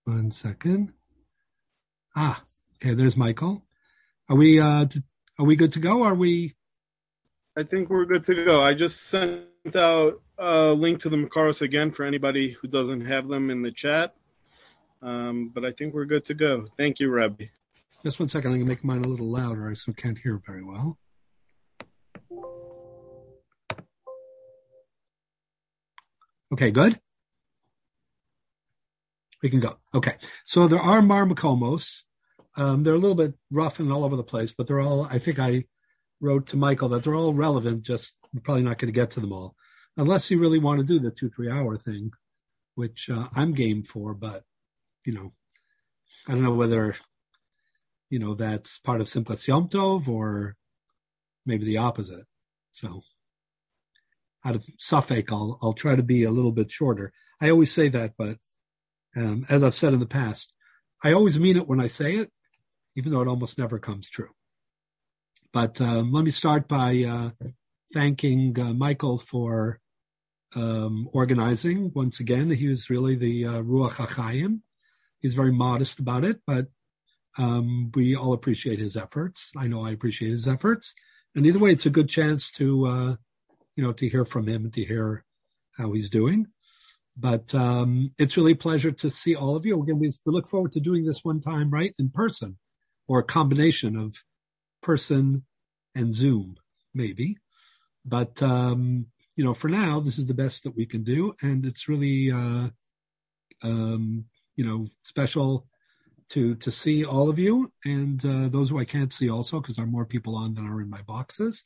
1 second. Okay, there's Michael. Are we good to go? Are we? I think we're good to go. I just sent out a link to the Makaros again for anybody who doesn't have them in the chat. But I think we're good to go. Thank you, Rabbi. Just 1 second. I'm going to make mine a little louder so I can't hear very well. Okay, good. We can go. Okay. So there are Mar Makomos. They're a little bit rough and all over the place, but they're all, I think I wrote to Michael that they're all relevant, just we're probably not going to get to them all. Unless you really want to do the 2-3 hour thing, which I'm game for, but, I don't know whether, that's part of Simchas Yom Tov or maybe the opposite. So out of Suffolk, I'll try to be a little bit shorter. I always say that, but as I've said in the past, I always mean it when I say it, even though it almost never comes true. But let me start by thanking Michael for organizing. Once again, he was really the Ruach HaChaim. He's very modest about it, but we all appreciate his efforts. I know I appreciate his efforts. And either way, it's a good chance to, to hear from him and to hear how he's doing. But it's really a pleasure to see all of you. Again, we look forward to doing this one time, right, in person, or a combination of person and Zoom, maybe. But, for now, this is the best that we can do. And it's really, special to see all of you and those who I can't see also, because there are more people on than are in my boxes.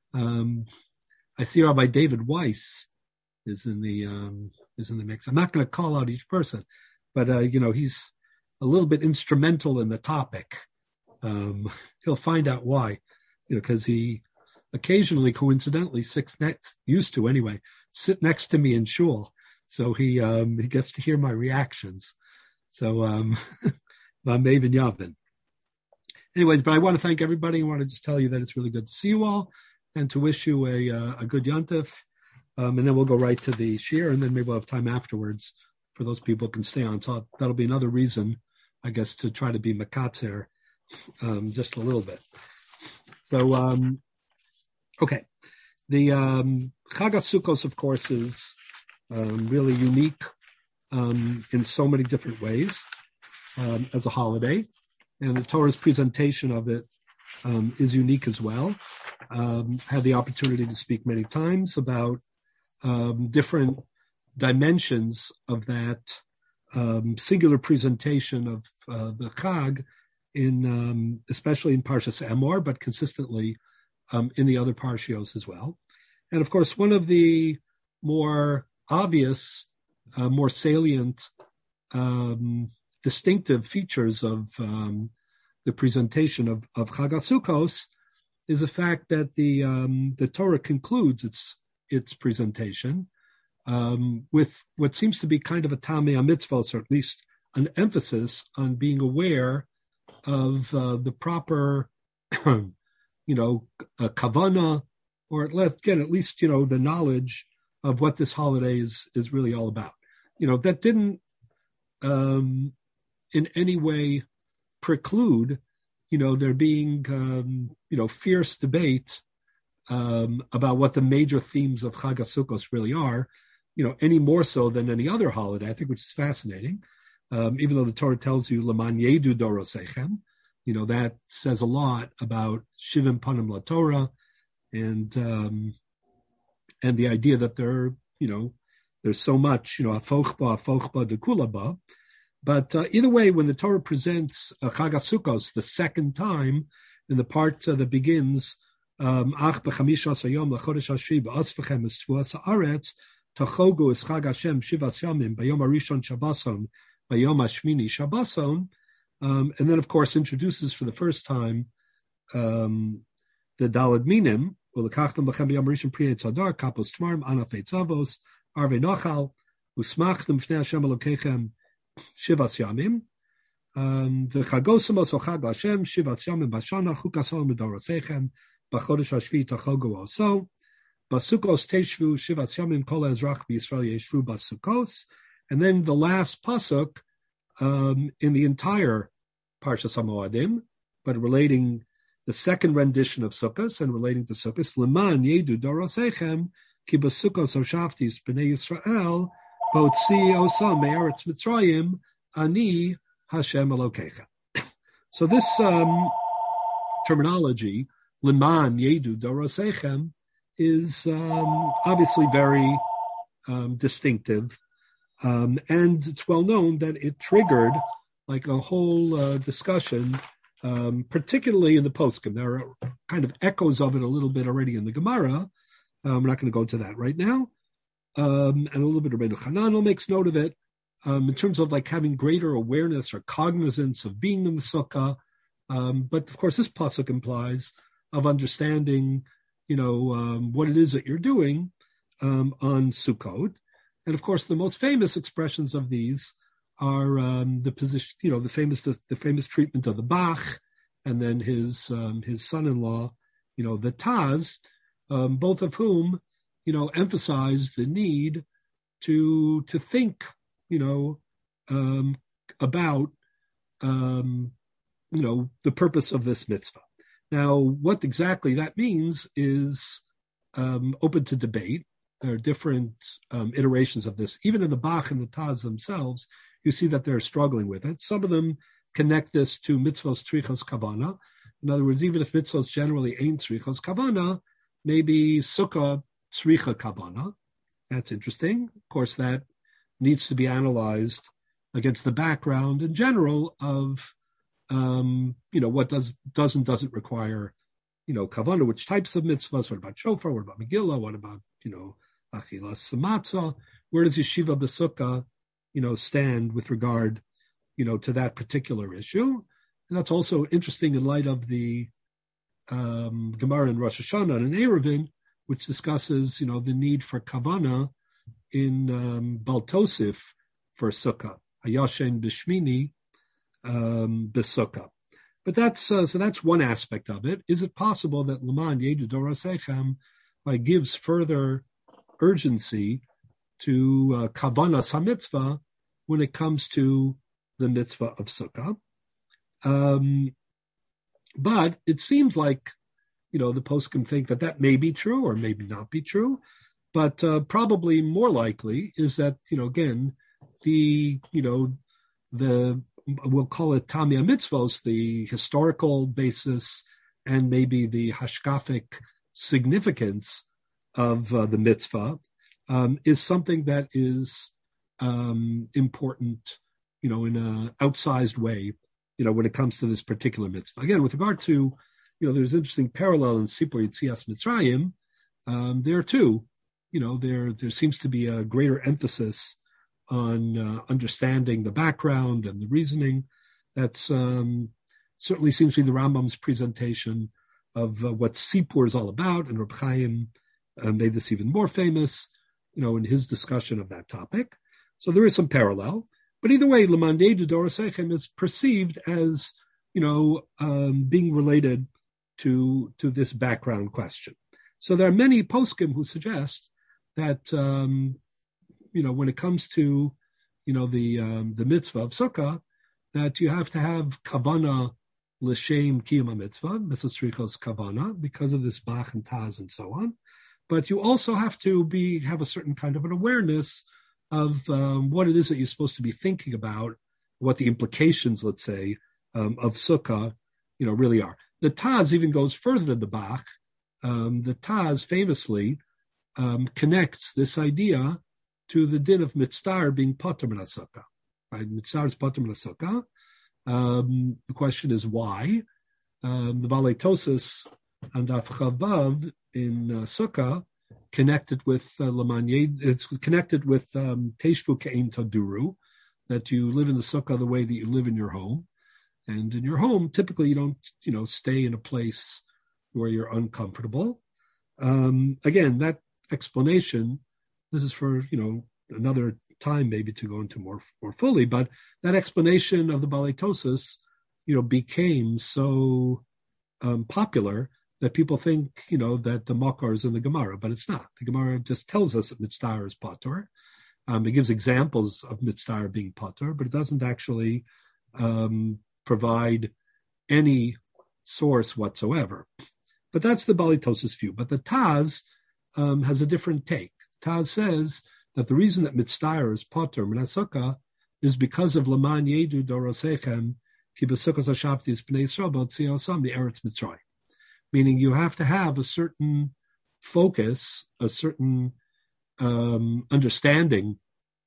I see Rabbi David Weiss is in the mix. I'm not going to call out each person, but he's a little bit instrumental in the topic. He'll find out why, because he occasionally, coincidentally, sit next to me in shul, so he gets to hear my reactions. So Maven Yavin. Anyways, but I want to thank everybody. I want to just tell you that it's really good to see you all, and to wish you a good Yontif. And then we'll go right to the shir, and then maybe we'll have time afterwards for those people who can stay on. So that'll be another reason, I guess, to try to be makatzer just a little bit. So, okay. The Chag HaSukkos, of course, is really unique in so many different ways as a holiday. And the Torah's presentation of it is unique as well. Had the opportunity to speak many times about different dimensions of that singular presentation of the Chag, especially in Parshas Emor, but consistently in the other parshios as well. And of course, one of the more obvious, more salient, distinctive features of the presentation of Chag HaSukkos is the fact that the Torah concludes its presentation with what seems to be kind of a tamei mitzvos, or at least an emphasis on being aware of the proper, kavana, or at least the knowledge of what this holiday is really all about. That didn't in any way preclude, there being, fierce debate about what the major themes of Chag HaSukkos really are, any more so than any other holiday, I think, which is fascinating. Even though the Torah tells you, L'man yedu dorosechem, that says a lot about Shivim Panim LaTorah and the idea that there's so much, afochba dekulaba. But either way, when the Torah presents Chag HaSukkos the second time, in the part that begins, Ach b'chamisha sayom l'chodesh hashvi b'asvechem es tvuas haaretz tachogu es Chag Hashem shivas yamim bayom harishon shabbason bayom hashmini shabbason, and then of course introduces for the first time the Daled Minim, u'lekachtem b'chem bayom harishon pri etz hadar kapos tmarim anaf eitz avos arvei nachal usmachtem b'fnei Hashem Elokechem Shivas Yamim, the Chagosamos o Chag Hashem Shivas Yamim Bashana Chukasol Medorosechem Bachodesh Hashvi Tachogu also Basukos Teshvu Shivas Yamim Kol Ezrach BiYisrael Yeshvu Basukos, and then the last pasuk in the entire Parshas HaMoadim, but relating the second rendition of Sukkos and relating to Sukkos, Leman Yedu Dorosechem, Ki B'Sukkos Hoshaftis B'nei Yisrael, Botzi Osam Me'eretz Mitzrayim, Ani Hashem Elokecha. So this terminology, Leman Yedu Dorosechem, is obviously very distinctive. And it's well known that it triggered like a whole discussion, particularly in the poskim. There are kind of echoes of it a little bit already in the Gemara. We're not going to go into that right now. And a little bit of Rabbeinu Hananel makes note of it in terms of like having greater awareness or cognizance of being in the sukkah. But of course, this pasuk implies of understanding, what it is that you're doing on Sukkot. And of course, the most famous expressions of these are the position, the famous treatment of the Bach, and then his son-in-law, the Taz, both of whom, emphasize the need to think, about, the purpose of this mitzvah. Now, what exactly that means is open to debate. There are different iterations of this. Even in the Bach and the Taz themselves, you see that they're struggling with it. Some of them connect this to mitzvos tzrichos kavana. In other words, even if mitzvos generally ain't tzrichos kavana, maybe sukkah tzricha kavana. That's interesting. Of course, that needs to be analyzed against the background in general of, what doesn't require, kavana, which types of mitzvahs, what about shofar, what about Megillah, what about, achilas matzah, where does yeshiva b'sukkah, stand with regard, to that particular issue? And that's also interesting in light of the Gemara in Rosh Hashanah and Eruvin, which discusses, the need for kavana in Baltosif for sukkah, hayashen b'shmini b'sukkah. But that's one aspect of it. Is it possible that Leman Yedu Dorosechem gives further urgency to kavanas hamitzvah when it comes to the mitzvah of sukkah? But it seems like, the poskim think that may be true or maybe not be true. But probably more likely is that, again, we'll call it Tamia Mitzvos, the historical basis and maybe the hashkafic significance of the mitzvah is something that is important, in an outsized way, when it comes to this particular mitzvah. Again, with regard to, there's an interesting parallel in Sipur Yetzias Mitzrayim. There too, there seems to be a greater emphasis on understanding the background and the reasoning. That's certainly seems to be the Rambam's presentation of what Sipur is all about, and Reb Chaim made this even more famous, in his discussion of that topic. So there is some parallel. But either way, Leman Yedu Dorosechem is perceived as, being related to this background question. So there are many poskim who suggest that, when it comes to, the mitzvah of sukkah, that you have to have kavana l'shem kiyum mitzvah, mitzvah tzrichos kavana, because of this Bach and Taz and so on. But you also have to have a certain kind of an awareness of what it is that you're supposed to be thinking about, what the implications, let's say, of sukkah, really are. The Taz even goes further than the Bach. The Taz famously connects this idea to the din of mitzvah being patur min sukkah. Right? Mitzvah is patur min sukkah. The question is why. The Balei Tosas and Daf Chavav in Sukkah connected with Leman. It's connected with Teshvu Ke'im Taduru, that you live in the Sukkah the way that you live in your home. And in your home, typically you don't, stay in a place where you're uncomfortable. Again, that explanation, this is for, another time maybe to go into more fully, but that explanation of the Balei Tosas, became so popular that people think, that the Makar is in the Gemara, but it's not. The Gemara just tells us that Mitzvah is Patur. It gives examples of mitzvah being potter, but it doesn't actually provide any source whatsoever. But that's the Bali Tosfos view. But the Taz has a different take. Taz says that the reason that mitzvah is potter minasukah is because of Laman Yedu Dorosechem Ki B'Sukkos HaShavtis B'nei Yisrael B'Tzion Osam the Eretz Mitzrayim. Meaning you have to have a certain focus, a certain understanding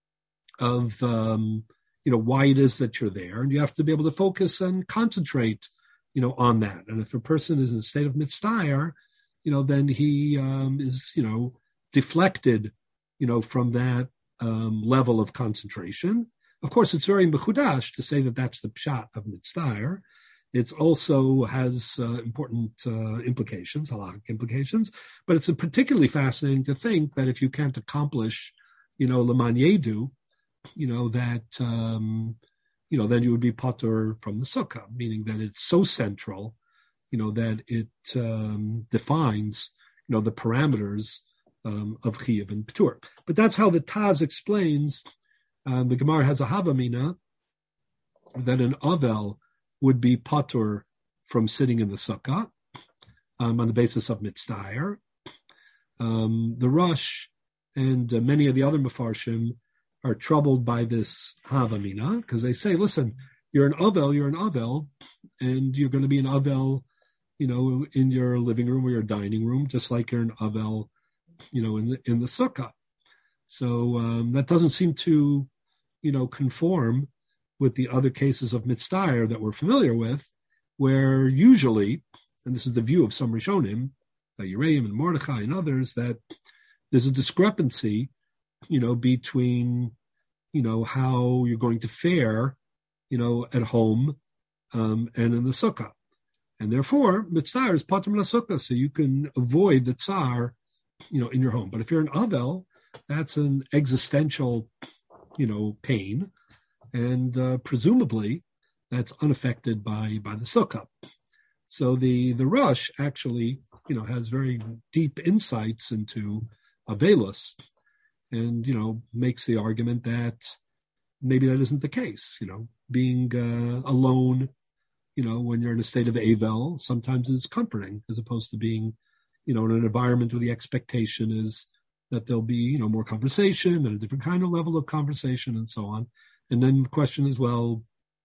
of why it is that you're there, and you have to be able to focus and concentrate on that. And if a person is in a state of mitzvah, then he is deflected from that level of concentration. Of course, it's very mechudash to say that that's the pshat of mitzvah. It also has important implications, halakhic implications, but it's particularly fascinating to think that if you can't accomplish, Laman Yedu, that, then you would be patur from the sukkah, meaning that it's so central, that it defines, the parameters of chiyuv and patur. But that's how the Taz explains. The Gemara has a havamina that an avel would be patur from sitting in the sukkah on the basis of mitzvah. The Rosh and many of the other mefarshim are troubled by this havamina because they say, listen, you're an avel, and you're going to be an avel, in your living room or your dining room, just like you're an avel, in the sukkah. So that doesn't seem to, conform with the other cases of mitzvah that we're familiar with, where usually, and this is the view of some Rishonim, Yereim and Mordechai and others, that there's a discrepancy, between, how you're going to fare, at home and in the sukkah. And therefore, mitzvah is patur min sukkah, so you can avoid the tsar, in your home. But if you're an avel, that's an existential, pain. And presumably, that's unaffected by the sukkah. So the Rosh actually, has very deep insights into Avelus, and makes the argument that maybe that isn't the case. Being alone, when you're in a state of Avel, sometimes is comforting as opposed to being, in an environment where the expectation is that there'll be, more conversation and a different kind of level of conversation and so on. And then the question is, well,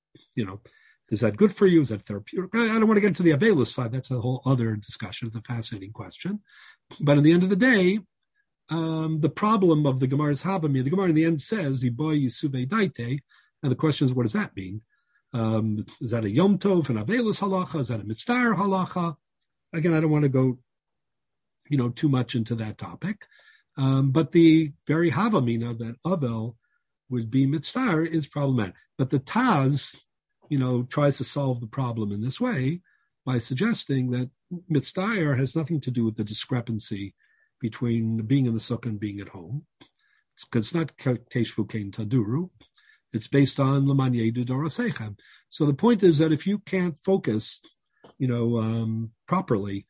is that good for you? Is that therapeutic? I don't want to get into the Avelus side. That's a whole other discussion. It's a fascinating question. But at the end of the day, the problem of the Gemara's Havamina, the Gemara in the end says, Iboy Yisuvei Daite, and the question is, what does that mean? Is that a Yom Tov, an Avelus halacha? Is that a Mitzvah halacha? Again, I don't want to go, too much into that topic. But the very Havamina that Avel would be mitzvah is problematic. But the Taz, tries to solve the problem in this way by suggesting that mitzvah has nothing to do with the discrepancy between being in the sukkah and being at home. Because it's not teshvu kein taduru. It's based on Laman Yedu Dorosechem. So the point is that if you can't focus, properly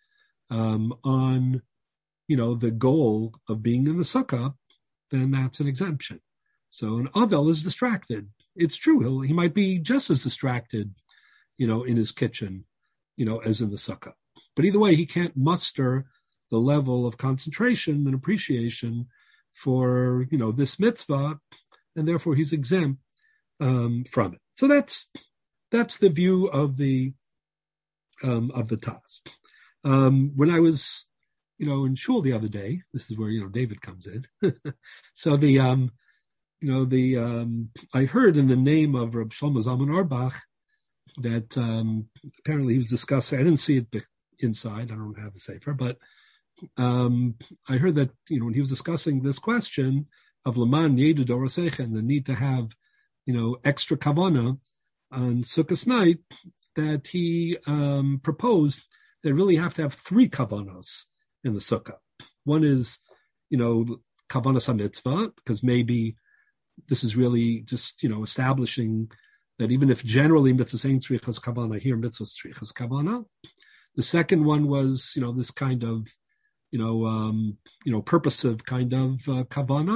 on, the goal of being in the sukkah, then that's an exemption. So an avel is distracted. It's true. He might be just as distracted, in his kitchen, as in the sukkah. But either way, he can't muster the level of concentration and appreciation for, this mitzvah, and therefore he's exempt from it. So that's the view of the Taz. When I was, in shul the other day, this is where, David comes in. So I heard in the name of Reb Shlomo Zalman Auerbach that apparently he was discussing, I didn't see it inside, I don't have the sefer, but I heard that, when he was discussing this question of Laman Yedu Dorosech and the need to have, extra kavanah on Sukkot night, that he proposed they really have to have 3 kavanos in the sukkah. One is, kavanas ha-mitzvah, because maybe this is really just, establishing that even if generally mitzvahs ain't tzrichas kavana, here mitzvahs tzrichas kavana. The second one was, this kind of, purposive kind of kavana,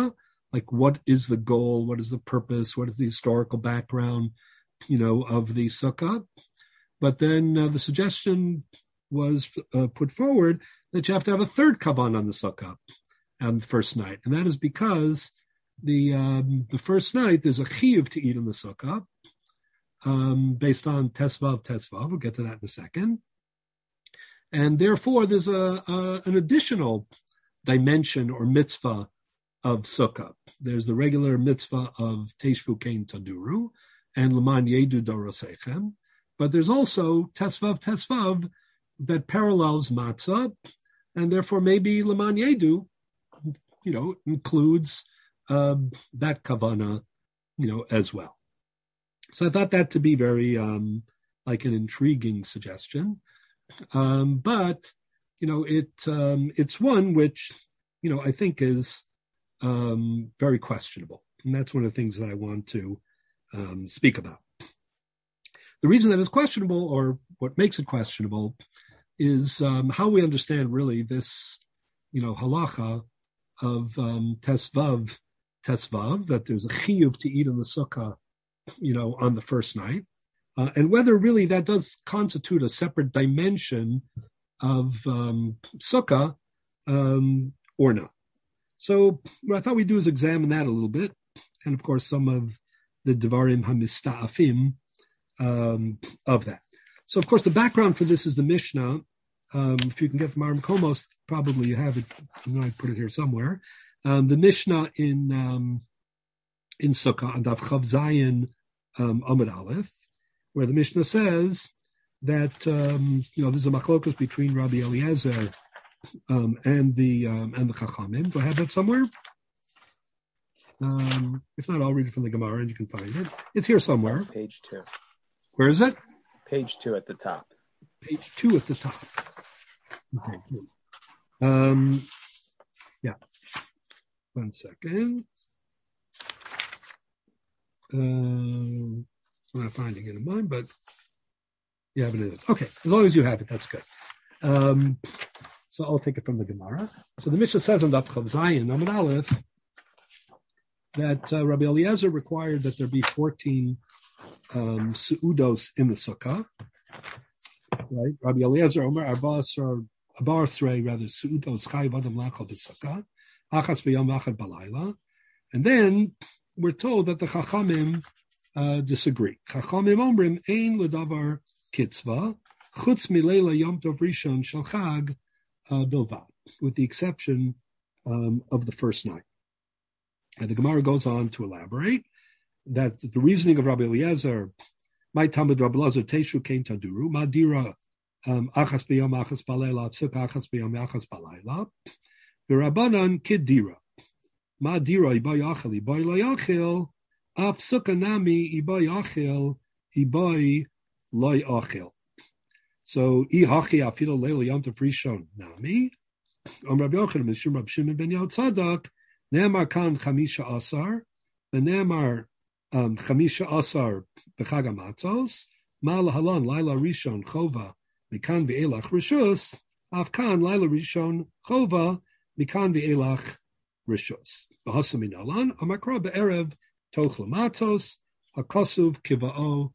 like what is the goal, what is the purpose, what is the historical background, of the sukkah. But then the suggestion was put forward that you have to have a third kavan on the sukkah on the first night, and that is because the first night there's a chiyuv to eat in the sukkah based on tesvav. We'll get to that in a second, and therefore there's an additional dimension or mitzvah of sukkah. There's the regular mitzvah of teishvu kein taduru and leman yedu dorosechem, but there's also tesvav that parallels matzah, and therefore maybe leman yedu, includes that kavana, as well. So I thought that to be very like an intriguing suggestion, but it's one which I think is very questionable, and that's one of the things that I want to speak about. The reason that it's questionable, or what makes it questionable, is how we understand really this, halacha of tesvav, that there's a chiyuv to eat in the sukkah, on the first night, and whether really that does constitute a separate dimension of sukkah or not. So what I thought we'd do is examine that a little bit, and of course some of the devarim hamista'afim of that. So of course the background for this is the Mishnah. If you can get the Maram Komos, probably you have it. I put it here somewhere. The Mishnah in Sukkah on Daf Chav Zayin Amud Aleph, where the Mishnah says that there's a machlokus between Rabbi Eliezer and the Chachamim. Do I have that somewhere? If not, I'll read it from the Gemara and you can find it. It's here somewhere. Page 2. Where is it? Page 2 at the top. Page 2 at the top. Okay. Yeah. 1 second. I'm not finding it in mine, but you have it in it. Okay, as long as you have it, that's good. So I'll take it from the Gemara. So the Mishnah says on Daf Chav Zayin Amud Aleph that Rabbi Eliezer required that there be 14 su'udos in the sukkah. Right? Rabbi Eliezer Omer Abar Srei, rather su'udos chai vadam lachal b'sukkah achas b'yom achad balayla. And then we're told that the Chachamim disagree. Chachamim omrim ein ledavar kitzva chutz mileila yom tov rishon shel chag bilvad, with the exception of the first night. And the Gemara goes on to elaborate that the reasoning of Rabbi Eliezer, my Talmud Rabbi Eliezer Teshu Kein Taduru, Madira Achas B'Yom Achas Balayla, Psuka Achas B'Yom Achas Balayla, V'Rabbanan Kidira, Madira Ibai Achel, Ibai Loyachel, Af Suka Nami Ibai Achel, Ibai Loyachel. So, Ihachi Afilo Leil Yom Tov Rishon Nami, Rabbi Yochanan Mishum Rabbi Shimon Ben Yotzadok, Ne'emar kan chamisha asar, v'ne'emar chamisha asar b'chag hamatzos, ma lahalan laila rishon chova mikan v'elach rishus, af kan laila rishon chova mikan v'elach rishus. V'hasa min alan, amakra be'erev toch lamatzos, hakosuv kiva'o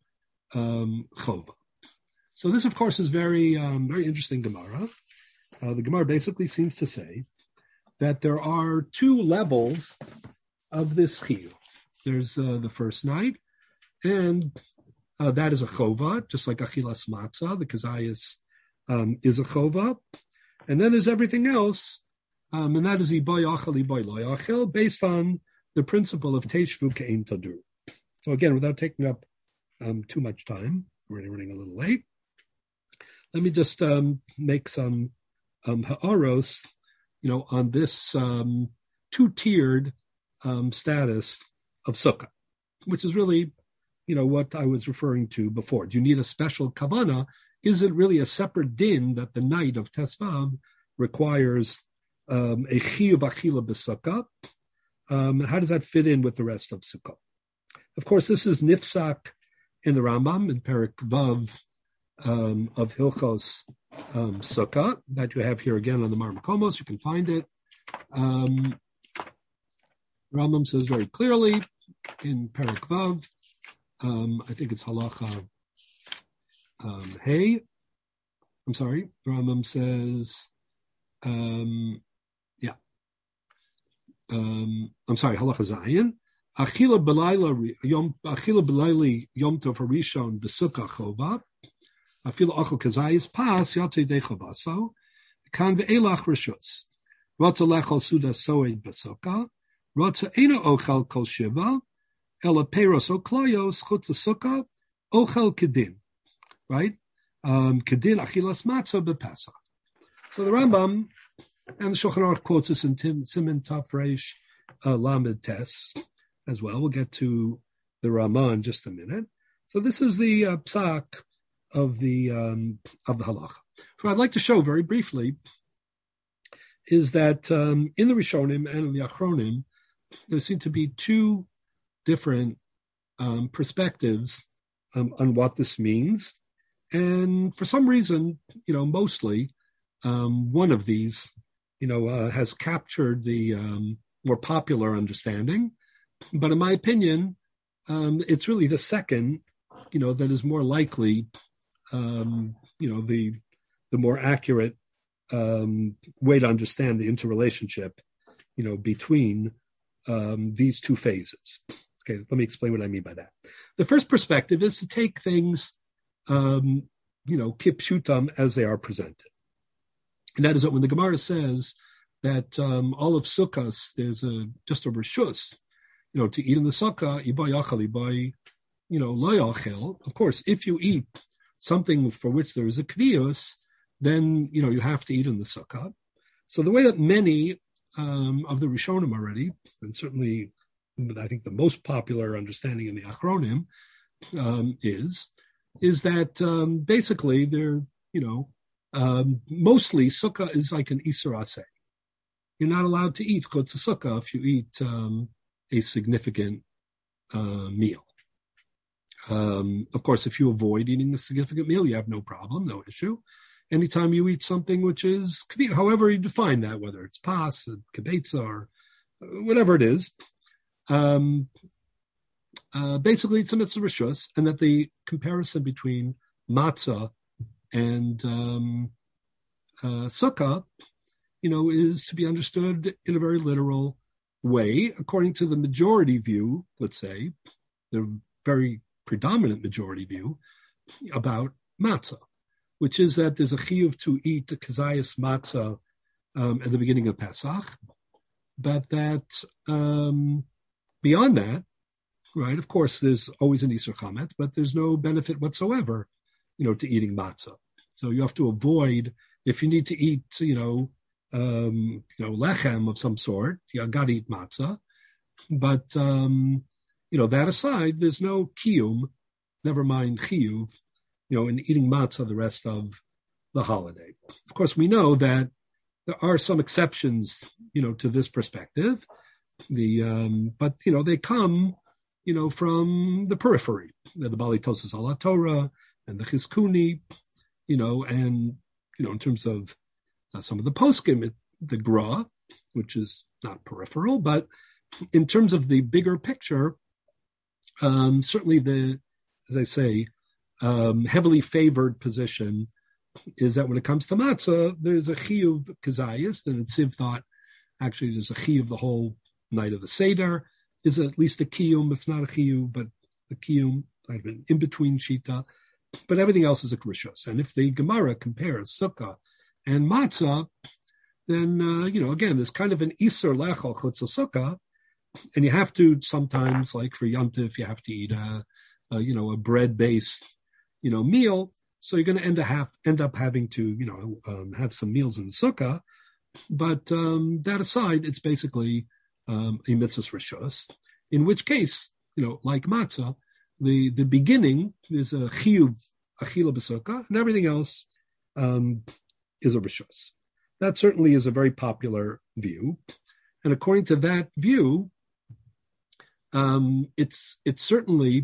chova. So this, of course, is very interesting Gemara. The Gemara basically seems to say that there are two levels of this chiyuv. There's the first night, and that is a chova, just like achilas matzah, the kazayas is a chova. And then there's everything else, and that is ibai achel, ibai lo yachel, based on the principle of teishvu ke'ein tadur. So again, without taking up too much time, we're already running a little late, let me just make some ha'aros, on this two-tiered status of sukkah, which is really, what I was referring to before. Do you need a special kavana? Is it really a separate din that the night of Tesvav requires a chiyuv achila b'sukkah? How does that fit in with the rest of sukkah? Of course, this is nifsak in the Rambam in Perek Vav of Hilchos Sukkah that you have here again on the Maram Komos. You can find it. Rambam says very clearly in Perek Vav, I think it's halacha hey. I'm sorry. Rambam says, I'm sorry, halacha zayin. Achila b'layli yom tov harishon b'sukkah chova. Afila achol kazayis pas yatzei de chovaso. Kan ve'elach rishus. Rotza lechol suda soed b'sukkah. Rotza ena ochel kol shiva. Ela peros oklayos chutz sukkah ochel kedin. Right? Kedin achilas matzah b'pesach. So the Rambam and the Shulchan Aruch quotes this in Siman Taf Reish Lamed Tes as well. We'll get to the Ramah in just a minute. So this is the psak of the halacha. So I'd like to show very briefly is that in the Rishonim and in the Achronim there seem to be two different perspectives on what this means, and for some reason, mostly one of these, has captured the more popular understanding. But in my opinion, it's really the second, that is more likely, the more accurate way to understand the interrelationship, between these two phases. Okay, let me explain what I mean by that. The first perspective is to take things, kipshutam as they are presented. And that is that when the Gemara says that all of Sukkos, there's just a reshus, to eat in the sukkah, ibai yachal, ibai, lo yachel. Of course, if you eat something for which there is a kviyus, then, you have to eat in the sukkah. So the way that many of the Rishonim already, and certainly I think the most popular understanding in the Achronim is that basically they're, mostly sukkah is like an isur aseh. You're not allowed to eat chutz sukkah if you eat a significant meal. Of course, if you avoid eating a significant meal, you have no problem, no issue. Anytime you eat something which is, however you define that, whether it's pas, kibetza, or whatever it is, basically it's a mitzvah rishus, and that the comparison between matzah and sukkah, is to be understood in a very literal way, according to the majority view, let's say, the very predominant majority view about matzah, which is that there's a chiyuv to eat the kazayas matzah at the beginning of Pesach, but that beyond that, right, of course, there's always an Isur Chametz, but there's no benefit whatsoever, to eating matzah. So you have to avoid, if you need to eat, lechem of some sort, you got to eat matzah. But, that aside, there's no kiyum, never mind chiyuv, in eating matzah the rest of the holiday. Of course, we know that there are some exceptions, to this perspective. But they come, from the periphery, the Bali Tosas ala Torah and the Chizkuni, and in terms of some of the poskim, the Gra, which is not peripheral, but in terms of the bigger picture, certainly as I say, heavily favored position is that when it comes to matzah, there's a chiyuv kazayis. Then Tziv thought actually there's a chiyuv the whole night of the Seder, is at least a kiyum, if not a chiyuv, but a kiyum, kind of an in-between shita. But everything else is a rishus. And if the Gemara compares sukkah and matzah, then, again, there's kind of an isur lechol chutz sukkah, and you have to sometimes, like for Yom Tov, you have to eat a bread-based, meal. So you're going to end up having to, have some meals in the sukkah. But that aside, it's basically a mitzvah rishus, in which case, like matzah, the beginning is a chiyuv achila b'sukkah, and everything else is a rishus. That certainly is a very popular view, and according to that view, it's certainly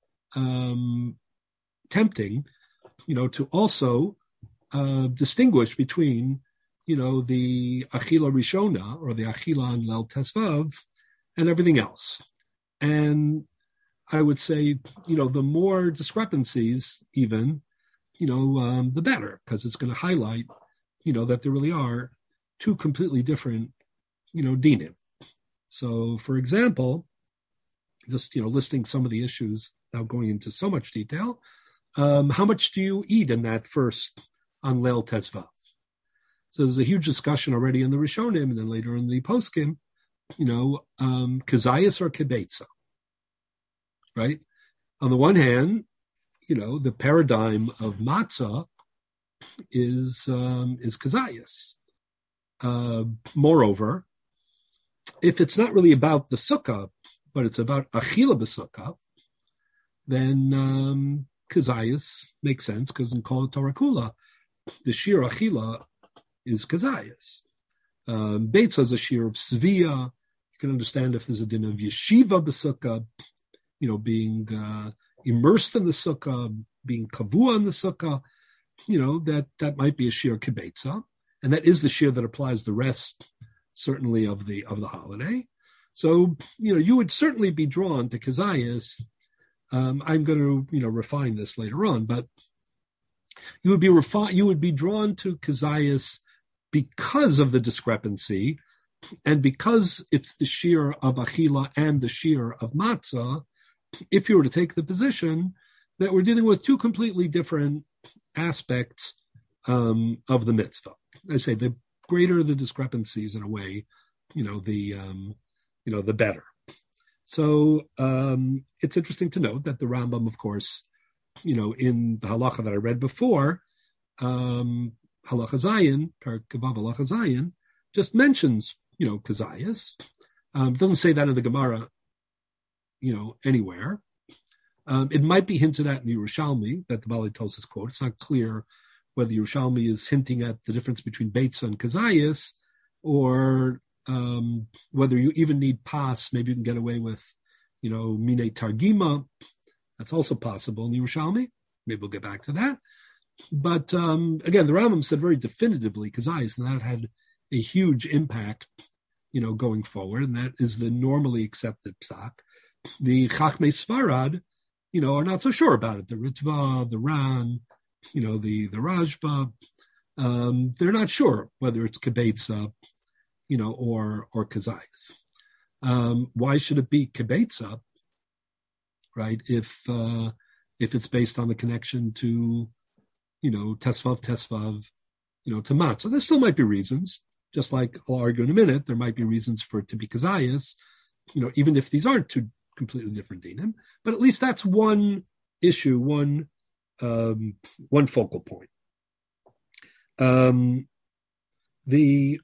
tempting, to also distinguish between, the achila rishona or the achila on Leil Tesvav, and everything else. And I would say, the more discrepancies even, the better, because it's going to highlight, that there really are two completely different, dinim. So, for example, just, listing some of the issues without going into so much detail, how much do you eat in that first on Leil Tezvav? So there's a huge discussion already in the Rishonim and then later in the Poskim, Kazayas or Kibetza, right? On the one hand, the paradigm of matzah is Kazayas. Moreover, if it's not really about the sukkah, but it's about achila b'sukkah, then Kazayas makes sense, because in Kol Torah Kula, the shir achila is Kazayas. Beitza is a shir of Svia. You can understand if there's a din of yeshiva b'sukkah, being immersed in the sukkah, being kavua in the sukkah, that might be a shir kibetza, and that is the shir that applies the rest, certainly, of the holiday. So, you would certainly be drawn to Kazayas. I'm going to, refine this later on, but you would be drawn to Kazayas because of the discrepancy, and because it's the shir of achila and the shir of matzah. If you were to take the position that we're dealing with two completely different aspects of the mitzvah, I say the greater the discrepancies, in a way, the better. So it's interesting to note that the Rambam, of course, in the halacha that I read before, halacha Zayin, Perek Vav halacha Zayin, just mentions, Kazayas. It doesn't say that in the Gemara, anywhere. It might be hinted at in the Yerushalmi that the Baalei Tosfos quote. It's not clear whether Yerushalmi is hinting at the difference between Beitza and Kazayas, or whether you even need pas. Maybe you can get away with, Mine Targima. That's also possible in the Yerushalmi. Maybe we'll get back to that. But again, the Rambam said very definitively Kazayas, and that had a huge impact, going forward, and that is the normally accepted psak. The Chachmei Sfarad, are not so sure about it. The Ritva, the Ran, the Rajba, they're not sure whether it's Kibetza, or Kazayas. Why should it be Kibetza, right? If it's based on the connection to, Tesvav, to Matzah. There still might be reasons, just like I'll argue in a minute, there might be reasons for it to be Kazayas, even if these aren't two completely different dinim, but at least that's one issue, one focal point. The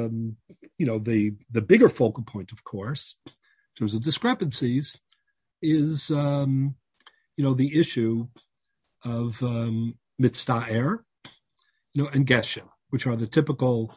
bigger focal point, of course, in terms of discrepancies, is the issue of mitzta'er, and geshem, which are the typical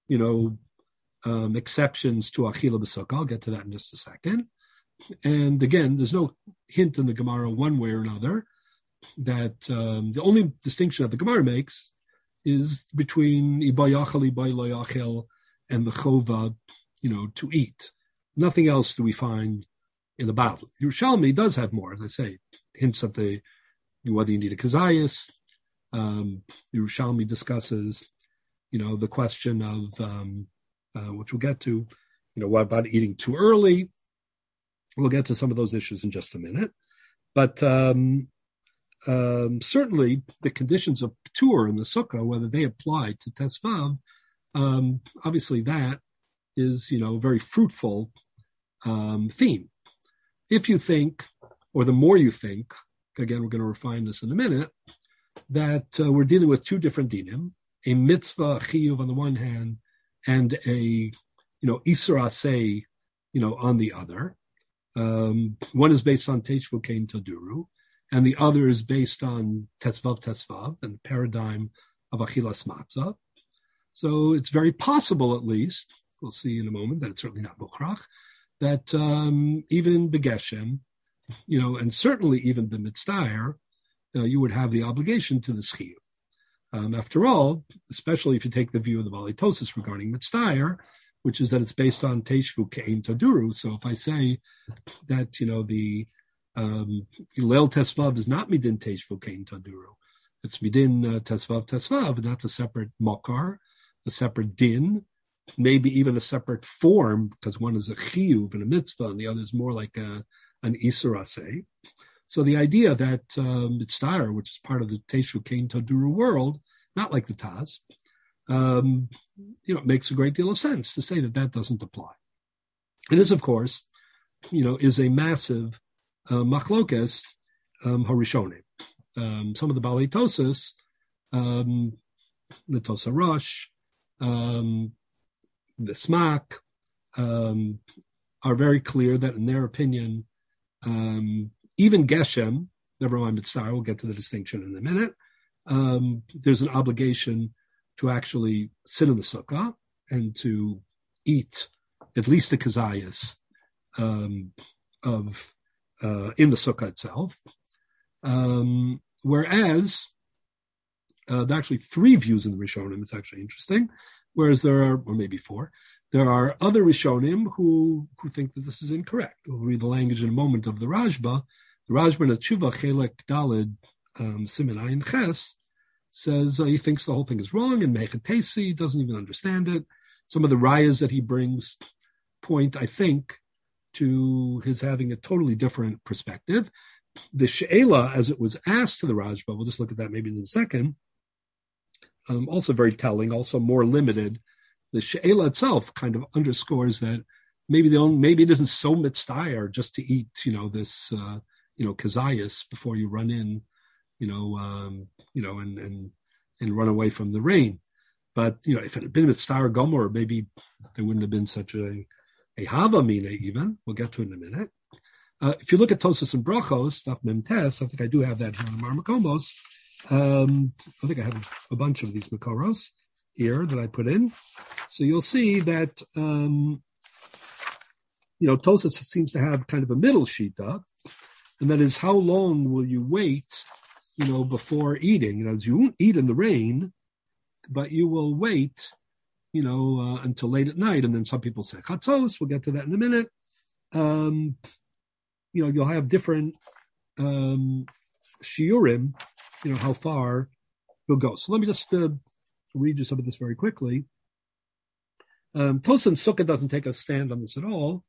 exceptions to achila b'sukkah. I'll get to that in just a second. And again, there's no hint in the Gemara one way or another that the only distinction that the Gemara makes is between Iba Yachal, Iba Lo Yachel, and the Chova, to eat. Nothing else do we find in the Bible. Yerushalmi does have more, as I say, hints at whether you need a Kazayas. Yerushalmi discusses, the question of, which we'll get to, what about eating too early? We'll get to some of those issues in just a minute. But certainly the conditions of Ptur in the Sukkah, whether they apply to Tesvav, obviously that is, a very fruitful theme. If you think, or the more you think, again, we're going to refine this in a minute, that we're dealing with two different dinim, a mitzvah chiyuv on the one hand, and a, isur aseh, on the other. One is based on Teishvu Kein Taduru, and the other is based on Tesvav, and the paradigm of Achilas Matzah. So it's very possible, at least, we'll see in a moment, that it's certainly not Mukhrach, that even Begeshem, and certainly even B'mitzdayer, you would have the obligation to the Schiyuv. After all, especially if you take the view of the Baalei Tosfos regarding Mitzdayer, which is that it's based on Teishvu Ke'im Taduru. So if I say that, the Leil Tesvav is not Midin Teishvu Ke'im Taduru, it's Midin Tesvav, and that's a separate Mokar, a separate Din, maybe even a separate form, because one is a Chiyuv and a Mitzvah, and the other is more like an Isur Aseh. So the idea that Mitzvah, which is part of the Teishvu Ke'im Taduru world, not like the Taz, it makes a great deal of sense to say that doesn't apply. And this, of course, is a massive machlokes harishonim. Some of the Balei Tosas, the Tosa Rosh, the Smak, are very clear that in their opinion, even Geshem, never mind Mitzvah, we'll get to the distinction in a minute, there's an obligation to actually sit in the sukkah and to eat at least the kazayas in the sukkah itself. Whereas there are actually 3 views in the Rishonim. It's actually interesting. Whereas there are, or maybe 4, there are other Rishonim who think that this is incorrect. We'll read the language in a moment of the Rashba. The Rashba in the Tshuva Chelek Daled Siman Ayin Ches says he thinks the whole thing is wrong, and Mechatesi doesn't even understand it. Some of the rayas that he brings point, I think, to his having a totally different perspective. The She'ela, as it was asked to the Rashba, we'll just look at that maybe in a second, also very telling, also more limited. The She'ela itself kind of underscores that maybe it isn't so mitzvah just to eat, this, kazayas before you run in, and run away from the rain. But, if it had been mitzvah Gomer, maybe there wouldn't have been such a hava mina even. We'll get to it in a minute. If you look at Tosas and Brachos, stuff Memtes, I think I do have that here in the Marmakomos. I think I have a bunch of these Makoros here that I put in. So you'll see that, Tosas seems to have kind of a middle shita, and that is how long will you wait, before eating? You won't eat in the rain, but you will wait, until late at night. And then some people say chatzos. We'll get to that in a minute. You'll have different shiurim, how far you'll go. So let me just read you some of this very quickly. Tosin Sukkah doesn't take a stand on this at all.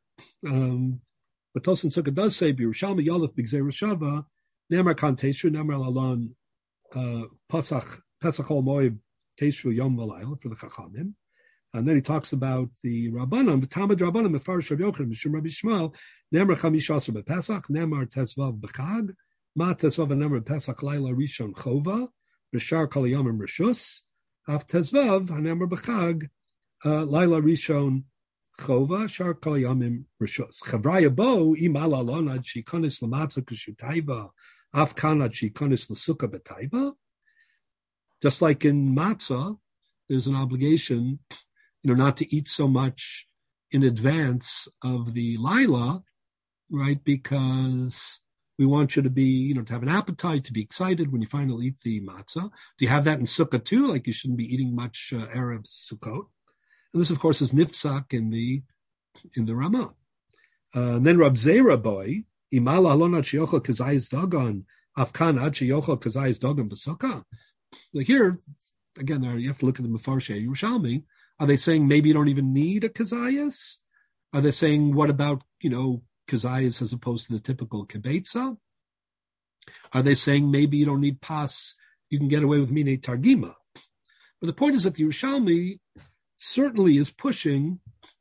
But Tosin Sukkah does say, B'Yerushalmi Yalef B'Gzei Rishava, Nemar Kan Teshu, Nemar Lalon, Pesach Hol Moed Teshu Yom V'Layla for the Chachamim. And then he talks about the Rabbanim, the Talmud Rabbanim, Mefarish Rav Yochanan, Mishum Rabbi Shmuel, Nemar Chamish Asar B'Pesach, Nemar Tesvav B'Chag, Ma Tesvav Nemar B'Pesach Laila Rishon Chova, B'Shar Kol Yomim Rishus, Av Tesvav Nemar B'Chag, Laila Rishon Chova, Shar Kol Yomim Rishus. Chavraya Bo, Imala Lonad Shikonis Lamatza Kishutaiva, Av Kanad Shikonis L'Sukkah B'Taiva. Just like in matzah, there's an obligation, not to eat so much in advance of the Laila, right? Because we want you to be, to have an appetite, to be excited when you finally eat the matzah. Do you have that in Sukkah too? Like you shouldn't be eating much Erev Sukkot. And this, of course, is nifsak in the Ramah. And then Rab Zera boy, Imala Alonat Sheyochel Kazayis Dagon, Afkan Ad Sheyochel Kazayis Dagon B'Sukkah. Like here, again, there you have to look at the Mefarshei Yerushalmi. Are they saying maybe you don't even need a kazayas? Are they saying what about kazayas as opposed to the typical kibetza? Are they saying maybe you don't need pas? You can get away with mine targima. But the point is that the Yerushalmi certainly is pushing.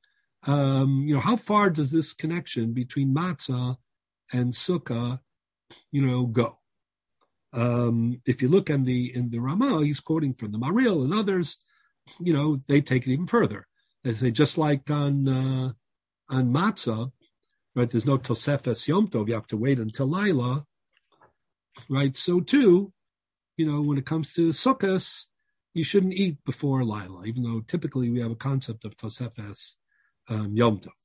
How far does this connection between matzah and sukkah, go? If you look in the Ramah, he's quoting from the Maril and others, they take it even further. They say just like on matzah, right? There's no Tosefes Yom Tov. You have to wait until Laila, right? So too, when it comes to Sukkos, you shouldn't eat before Laila, even though typically we have a concept of Tosefes Yom Tov.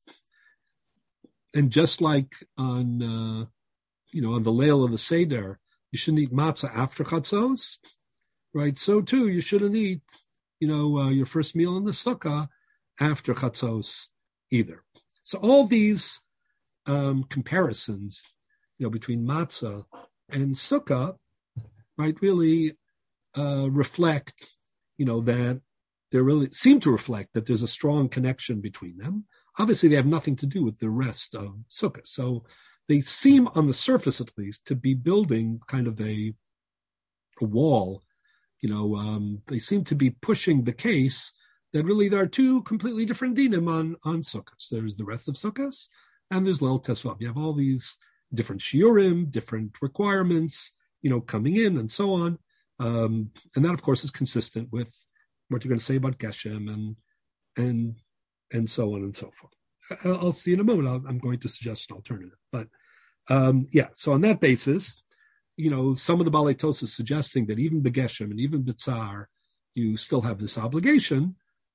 And just like on the Leil of the Seder, you shouldn't eat matzah after chatzos, right? So too, you shouldn't eat, your first meal in the sukkah after Chatzos either. So all these comparisons, between matzah and sukkah, right, really reflect, that they really seem to reflect that there's a strong connection between them. Obviously, they have nothing to do with the rest of sukkah. So they seem, on the surface at least, to be building kind of a wall. They seem to be pushing the case that really there are two completely different dinim on sukkahs. There's the rest of sukkahs, and there's Leil Tesvav. You have all these different shiurim, different requirements, coming in and so on. And that, of course, is consistent with what you're going to say about Geshem and so on and so forth. I'll see in a moment. I'm going to suggest an alternative. But, so on that basis, some of the Balei Tosas is suggesting that even Begeshem and even B'tzar, you still have this obligation,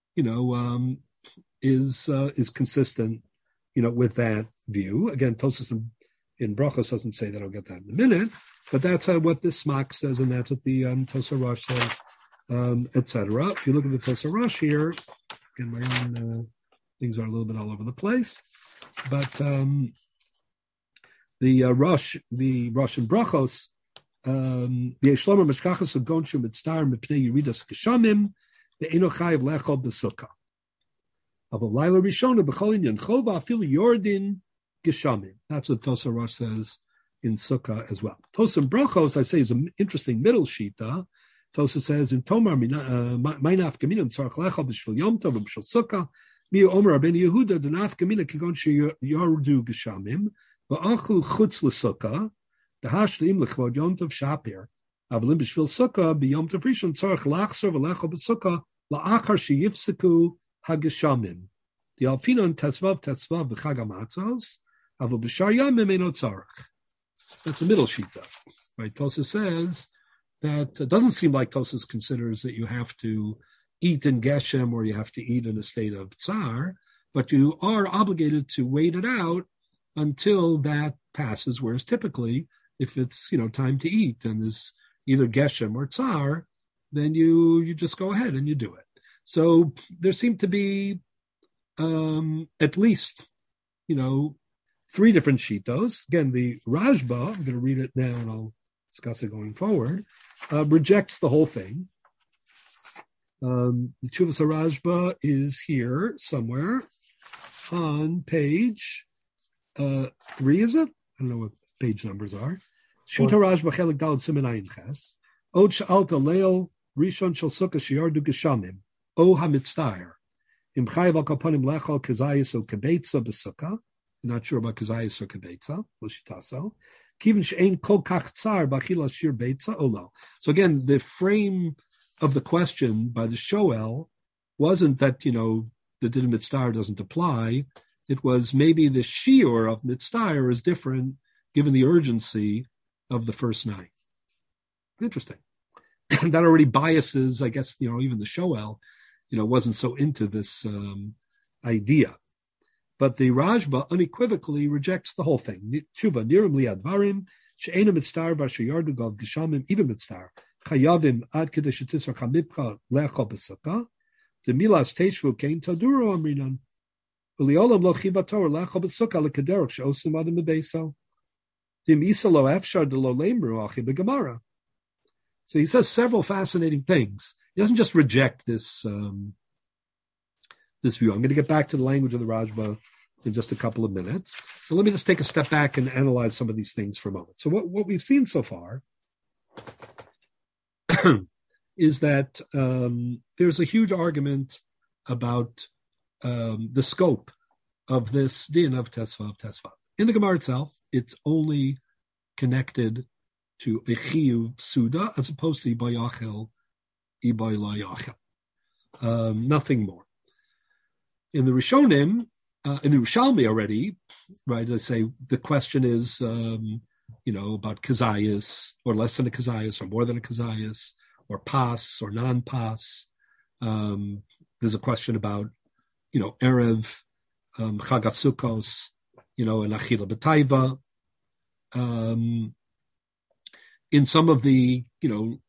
is consistent, with that view. Again, Tosas in Brachos doesn't say that. I'll get that in a minute. But that's what this Smak says, and that's what the Tosar Rosh says, etc. If you look at the Tosar Rosh here, again, my own things are a little bit all over the place, but the Rosh in Brachos, the Yeshlomer Meshkachas of Gonshu Mitztar Mepnei Yeridas Geshamim, the Enochayev Lechol B'Sukkah. Ava Laila Rishona B'Chol Inyan Chova Afil Yordin Geshamim. That's what Tosar Rosh says in Sukkah as well. Tosar Brachos, I say, is an interesting middle shita. Tosar says in Tomar Mainaf Gaminim Tzarach Lechol B'Shvil Yom Tov B'Shvil Sukkah Mi Omer Rabbeinu Yehuda Denaf Gamina Kigon Yordu Geshamim V'Achlu Chutz LeSukkah Dehashlim Lechvod Yom Tov Shapir Avalim B'Shvil Sukkah B'Yom Tov Rishon Tzarach Lachzor V'Lechol B'Sukkah La'achar Sheyifseku Hageshamim the Alfinon Tesvav B'Chag HaMatzos Avol B'Shar Yamim Eino Tzarach. That's a middle shita, right? Tosas says that it doesn't seem like Tosas considers that you have to eat in Geshem or you have to eat in a state of Tsar, but you are obligated to wait it out until that passes, whereas typically, if it's, time to eat and there's either Geshem or Tsar, then you just go ahead and you do it. So there seem to be at least, three different shitos. Again, the Rashba, I'm going to read it now and I'll discuss it going forward, rejects the whole thing. The Tshuvas Rashba is here somewhere on page 3, is it? I don't know what page numbers are. Shuta Rashba Chelik Daled Siman Ayin Ches. Od Sha'alta Leil Rishon Shel Sukkah Shiardu Geshamim. O HaMitztayer. Im Chayav Al Kapanim Lechol Kazayis O Kebetza B'Sukkah. Not sure about Kazayis or Kebetza. L'shitaso. Kivin She'ein Kol Kach Tzar B'Achila Shir Beitza Olo. So again, the frame of the question by the Shoel wasn't that, the din of Mitztayer doesn't apply. It was maybe the shiur of Mitztayer is different given the urgency of the first 9. Interesting. That already biases, I guess, even the Shoel, wasn't so into this idea. But the Rashba unequivocally rejects the whole thing. Tshuva, nirim liadvarim, she'ena mitztar v'sheyardu gav geshamim, even mitztar. Chayavim ad kedesh tisra chamipka lechol b'sukkah. The milas teishvu kein taduro amrinan. Uliolam lo chivator lechol b'sukkah lekederach she'osim adam mebeso. Dim isa lo efshar de lo lemru achi begamara. So he says several fascinating things. He doesn't just reject this this view. I'm going to get back to the language of the Rashba in just a couple of minutes. So let me just take a step back and analyze some of these things for a moment. So what we've seen so far is that there's a huge argument about the scope of this din of Tesvav. In the Gemara itself, it's only connected to a chiyuv suda as opposed to ibay yachel, ibay la yachel. Nothing more. In the Rishonim, in the Rishalmi already, right, I say the question is, about kazayas, or less than a kazayas, or more than a kazayas, or pas, or non-pas. There's a question about, Erev, Chagasukos, and Achila B'Taiva. In some of the,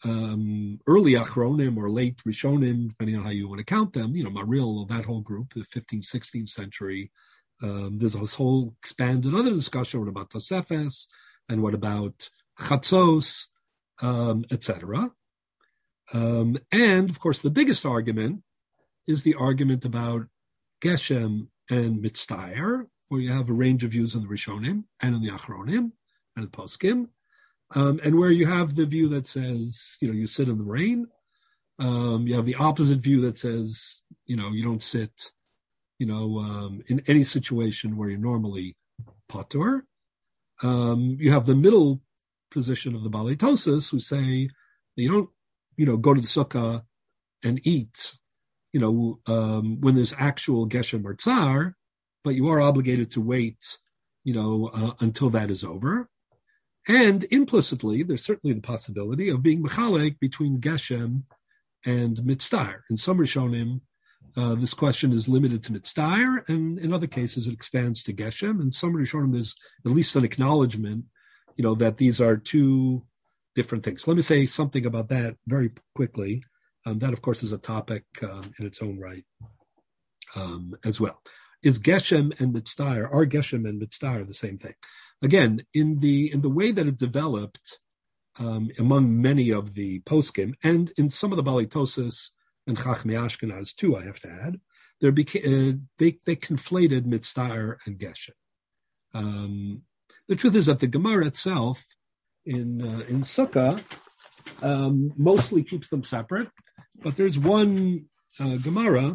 early Achronim or late Rishonim, depending on how you want to count them, Maril, that whole group, the 15th, 16th century, there's this whole expanded other discussion. What about Tosefes? And what about Chatzos, etc.? And, of course, the biggest argument is the argument about Geshem and Mitztayer, where you have a range of views in the Rishonim and in the Achronim and the Poskim, and where you have the view that says, you sit in the rain. You have the opposite view that says, you don't sit, in any situation where you're normally patur. You have the middle position of the Balei Tosas who say that you don't, go to the sukkah and eat, when there's actual Geshem or Tsar, but you are obligated to wait, until that is over. And implicitly, there's certainly the possibility of being mechalek between Geshem and Mitztayer. In some Rishonim, this question is limited to Mitztayer, and in other cases, it expands to Geshem. In some Rishonim, there's at least an acknowledgement, that these are two different things. Let me say something about that very quickly. That, of course, is a topic in its own right as well. Is Geshem and Mitztayer, are Geshem and Mitztayer the same thing? Again, in the way that it developed among many of the poskim, and in some of the Balei Tosas and Chachmei Ashkenaz too, I have to add, they conflated Mitztayer and Geshem. The truth is that the Gemara itself in Sukkah mostly keeps them separate, but there's one Gemara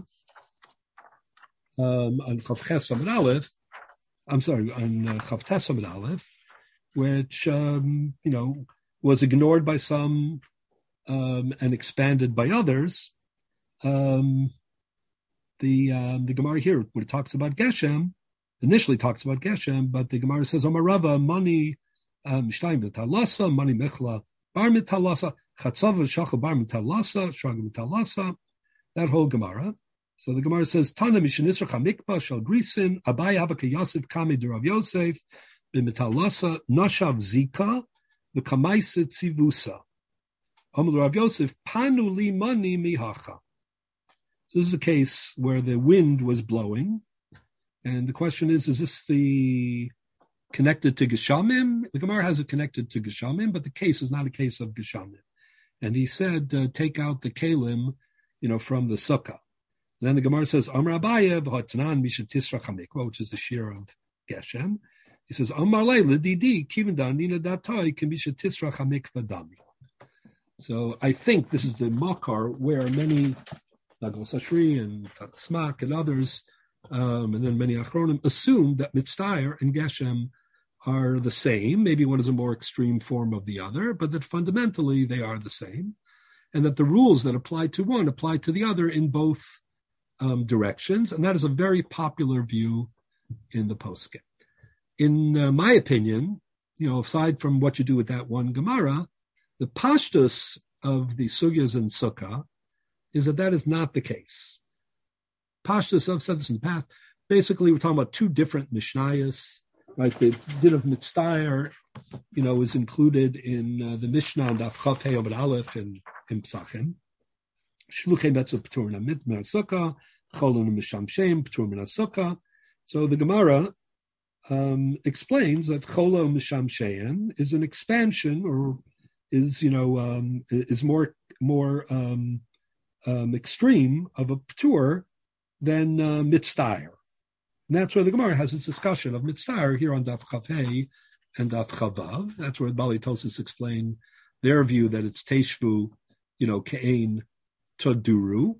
on Chavches Amud Aleph, on Chavtes Amud Aleph, which was ignored by some and expanded by others. The Gemara here, when it talks about Geshem, initially talks about Geshem, but the Gemara says Amarava mani shtayim v'talasa mani mechla bar mitalasa chatzav v'shachal bar mitalasa shrag mitalasa. That whole Gemara. So the Gemara says, Tana mishanisra chamikpa shal grisin abai havaka Yosef kami derav Yosef b'mitalasa nashav zika v'kamaiset tzivusa. Amar Rav Yosef panu li mani mihacha. So this is a case where the wind was blowing, and the question is this connected to Geshamim? The Gemara has it connected to Geshamim, but the case is not a case of Geshamim. And he said, take out the kalim, from the sukkah. Then the Gemara says, Amar Abaye v'hatzanan misha tisra chamikva, which is the shear of Geshem. He says, Amar leila didi kivindan nina datai kimisha tisra chamikva dami. So I think this is the makar where many Nagol Sashri and Tatsmak and others, and then many Achronim, assume that Mitztayer and Geshem are the same. Maybe one is a more extreme form of the other, but that fundamentally they are the same, and that the rules that apply to one apply to the other in both directions. And that is a very popular view in the poskim. In my opinion, aside from what you do with that one Gemara, the pashtus of the sugyas in Sukkah is that is not the case. Pashtus, I've said this in the past, basically we're talking about two different Mishnayos, right? The din of Mitztayer, is included in the Mishnah and Daf Chaf Hei Amud Aleph in Psachim. Shluchei Metzah P'tur Min HaSukkah, Cholon Mishamshem P'tur Min HaSukkah. So the Gemara explains that Cholo Mishamshem is an expansion, or is more extreme of a P'tur than Mitztayer. And that's where the Gemara has its discussion of Mitztayer here on Daf Chaf Hei and Daf Chavav. That's where the Balei Tosas explain their view that it's Teshvu, Ke'ein Toduru.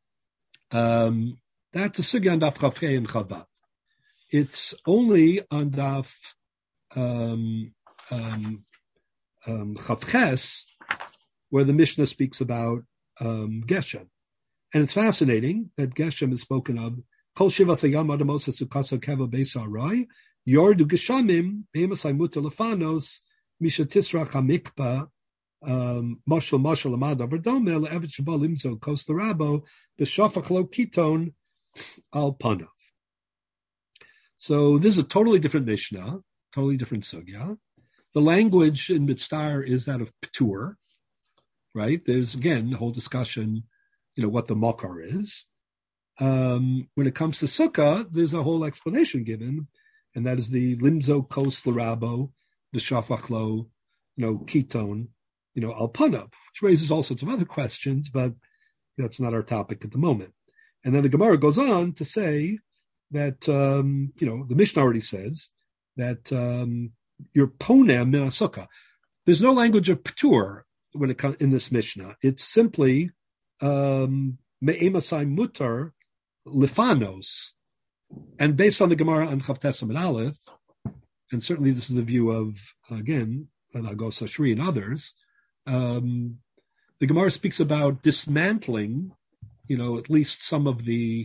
That's a sugya on Daf Chaf Hei and Chavav. It's only on Daf Chaf Ches where the Mishnah speaks about Geshem. And it's fascinating that Geshem is spoken of. Kol shivas hayam adamosa sukasa keva beisa rai yordu geshamim beimasai muta lefanos misha tisra chamikpa mashal amada verdome le'evet shabal imzo kos l'rabo b'shafach lo kiton al panav. So this is a totally different Mishnah, totally different sugya. The language in Mitztayer is that of P'tur. right? There's, again, the whole discussion, what the makar is. When it comes to sukkah, there's a whole explanation given, and that is the limzo kos l'rabo, the shafachlo, ketone, alpanav, which raises all sorts of other questions, but that's not our topic at the moment. And then the Gemara goes on to say that, the Mishnah already says that you're ponem min sukkah. There's no language of patur when it comes in this Mishnah. It's simply me'emasai mutar lifanos. And based on the Gemara on Chavtesam and Aleph, and certainly this is the view of, again, Agos Ashri and others, the Gemara speaks about dismantling, at least some of the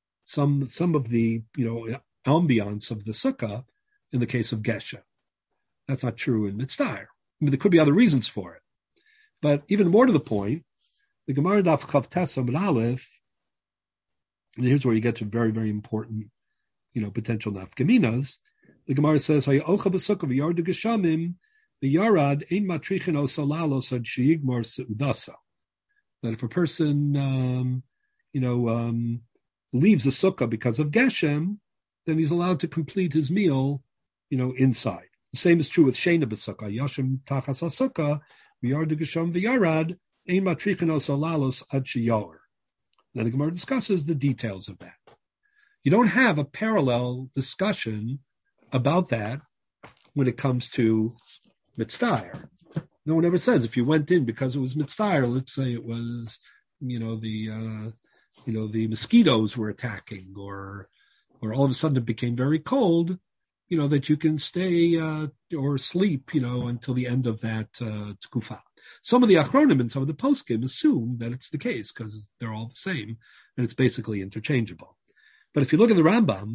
ambiance of the sukkah in the case of Gesha. That's not true in Mitzvah. There could be other reasons for it. But even more to the point, the Gemara Daf Chavtesam and Aleph, and here's where you get to very, very important, potential nafkaminas. The Gemara says, "Hayocha b'sukkah v'yardu geshamim v'yarad ein matrichin osalalos ad sheyigmor seudasa." That if a person, leaves the sukkah because of geshem, then he's allowed to complete his meal, inside. The same is true with shena b'sukkah. Yashem tachas hasukkah v'yardu gesham v'yarad ein matrichin osalalos ad sheyor. Now the Gemara discusses the details of that. You don't have a parallel discussion about that when it comes to mitzvah. No one ever says if you went in because it was mitzvah, let's say it was, the mosquitoes were attacking, or all of a sudden it became very cold, that you can stay or sleep, until the end of that tkufa. Some of the achronim and some of the poskim assume that it's the case because they're all the same and it's basically interchangeable. But if you look at the Rambam,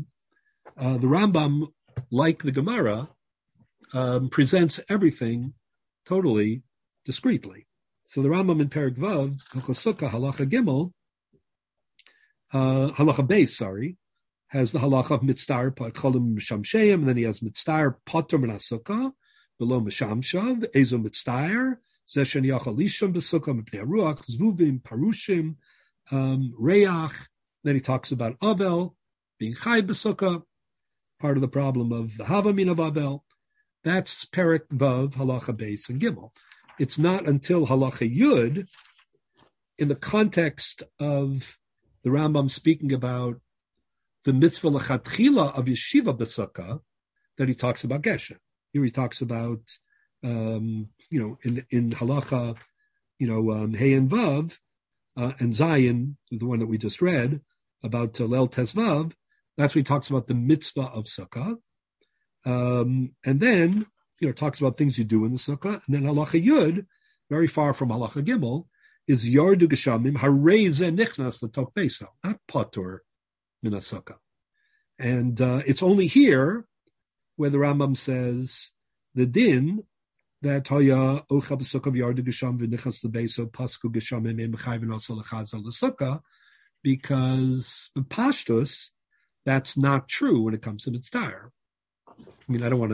like the Gemara, presents everything totally discreetly. So the Rambam in Perek Vav, Sukkah Halacha Gimel, Halacha Beis, has the Halacha of Mitzvah Cholim Shamsheim, and then he has Mitzvah Potter Min HaSukkah, below Mishamshav, Ezo Mitzvah, Zeshen Yachal Lisham B'Sukkah, Mipnei Ruach, Zvuvim, Parushim, Reach. Then he talks about Avel, being Chai B'Sukkah, part of the problem of the Havamin of Avel. That's Perek Vav, Halacha Beis, and Gimel. It's not until Halacha Yud, in the context of the Rambam speaking about the mitzvah l'chatchila of yeshiva b'sukkah, that he talks about Geshem. Here he talks about, in Halacha, Hey and Vav, and Zayin, the one that we just read, about Lel Tesvav, that's when he talks about the mitzvah of sukkah. And then, talks about things you do in the sukkah. And then Halacha Yud, very far from Halacha Gimel, is Yardu Geshamim, Harei Ze Nichnas L'Tok Beso, not Patur Min HaSukkah. And it's only here where the Rambam says the din that Haya Ocha B'Sukkah Yardu Gesham V'Nichnas L'Beso Pasku Geshamim Em Chayvin Also L'Chazal L'Sukkah, because the Pashtus, that's not true when it comes to Mitzvah. I don't want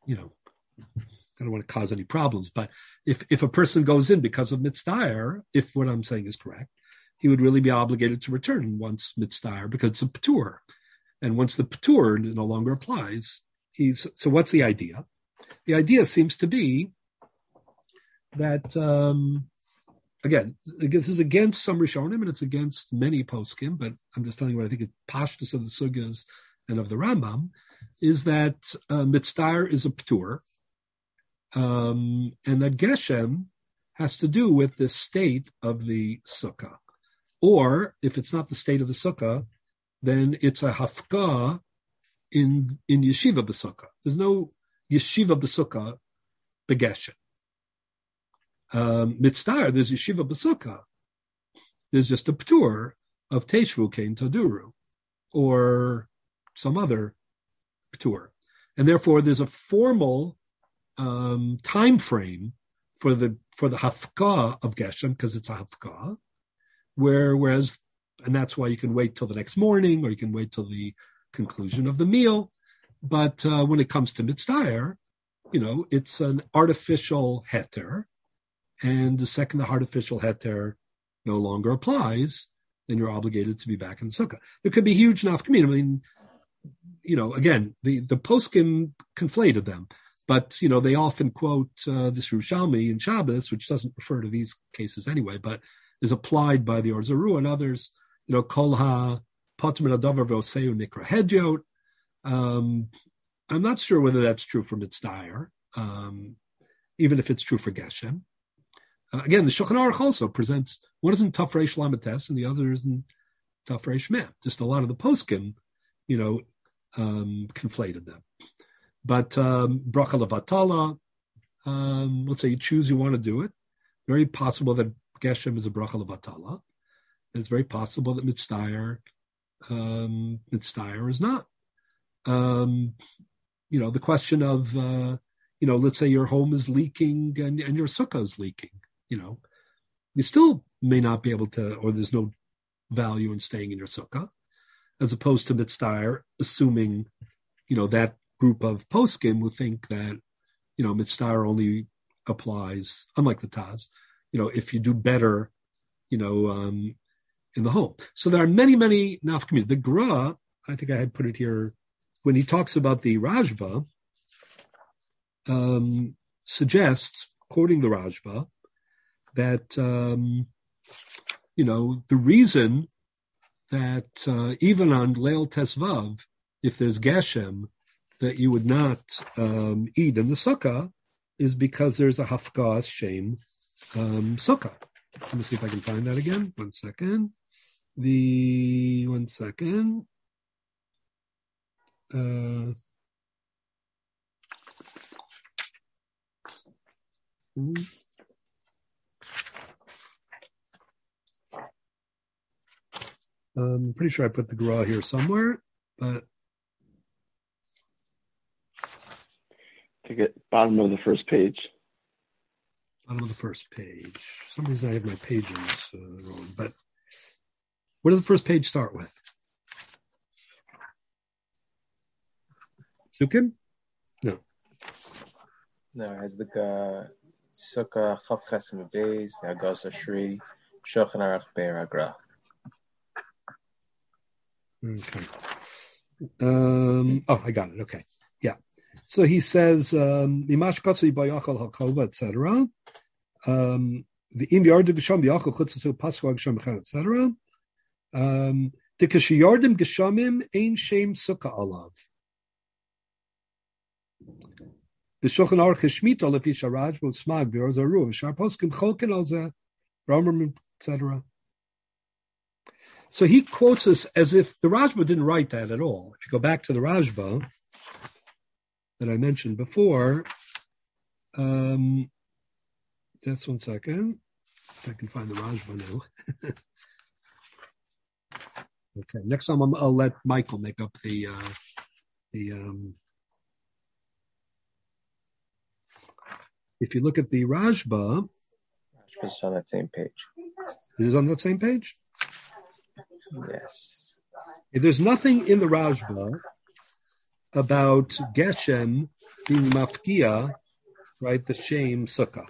to cause any problems, but if a person goes in because of Mitzvah, if what I'm saying is correct, he would really be obligated to return once Mitzvah because it's a Patur. And once the Patur no longer applies, so what's the idea? The idea seems to be that, again, this is against some Rishonim and it's against many poskim, but I'm just telling you what I think is pashtus of the Sugyas and of the Rambam, is that Mitzvah is a Patur, and that Geshem has to do with the state of the Sukkah. Or, if it's not the state of the Sukkah, then it's a Hafkah in Yeshiva B'Sukkah. There's no Yeshiva B'Sukkah B'Geshem. Mitzvah, there's Yeshiva B'Sukkah. There's just a Patur of Teshvu Kein Taduru, or some other Patur. And therefore, there's a formal time frame for the Hafkah of Geshem, because it's a Hafkah, whereas, and that's why you can wait till the next morning, or you can wait till the conclusion of the meal. But when it comes to Mitzvah, it's an artificial heter, and the second the artificial heter no longer applies, then you're obligated to be back in the sukkah. There could be huge nafkamina. I mean, again, the poskim conflated them, but they often quote this Yerushalmi in Shabbos, which doesn't refer to these cases anyway, but is applied by the Or Zarua and others. Kol ha patim adavar v'oseu nikra hedyot. I'm not sure whether that's true for Mitzdayer, even if it's true for Geshem. Again, the Shulchan Aruch also presents one is in Taf Reish Lametes and the other is in Taf Reish Mem. Just a lot of the poskim, conflated them. But bracha levatala, let's say you choose you want to do it. Very possible that Geshem is a bracha levatala, and it's very possible that Mitzdayer is not. The question of let's say your home is leaking and your sukkah is leaking. You still may not be able to, or there's no value in staying in your sukkah, as opposed to Mitzdayer, assuming, that group of poskim would think that, Mitzdayer only applies, unlike the Taz, if you do better, in the home. So there are many, many nafkamina. The Gra, I think I had put it here, when he talks about the Rajba, suggests, quoting the Rajba, that, the reason that even on Leil Tesvav, if there's Geshem, that you would not eat in the sukkah is because there's a Hafkas Shem sukkah. Let me see if I can find that again. 1 second. One second. I'm pretty sure I put the Gra here somewhere, but I think at bottom of the first page. Bottom of the first page. For some reason I have my pages wrong, but what does the first page start with? Sukim? No. No, it has the Sukkah, Chav Chesem Beis, the Agos Shri, Shulchan Aruch Be'er Agra. Okay. I got it. Okay. Yeah. So he says, Imash Katsu Bayachal Hakova, etc. The Im Yardu Gesham Bayachal Chutzasu Paswa Gesham Bechan, etc. The Kashiyardim Geshamim Ein Shem Sukkah Alav. The Shulchan Aruch Shmita Lefi Sharaj Bol Smag Be'or Zaru Shar Poskim Cholkin Al Zeh Ramam, etc. So he quotes us as if the Rajba didn't write that at all. If you go back to the Rajba that I mentioned before, just 1 second. If I can find the Rajba now. Okay, next time I'll let Michael make up the if you look at the Rajba, Rajba's on that same page. It is on that same page? Yes. There's nothing in the Rajba about Geshem being mafkia, right? The Shem Sukkah.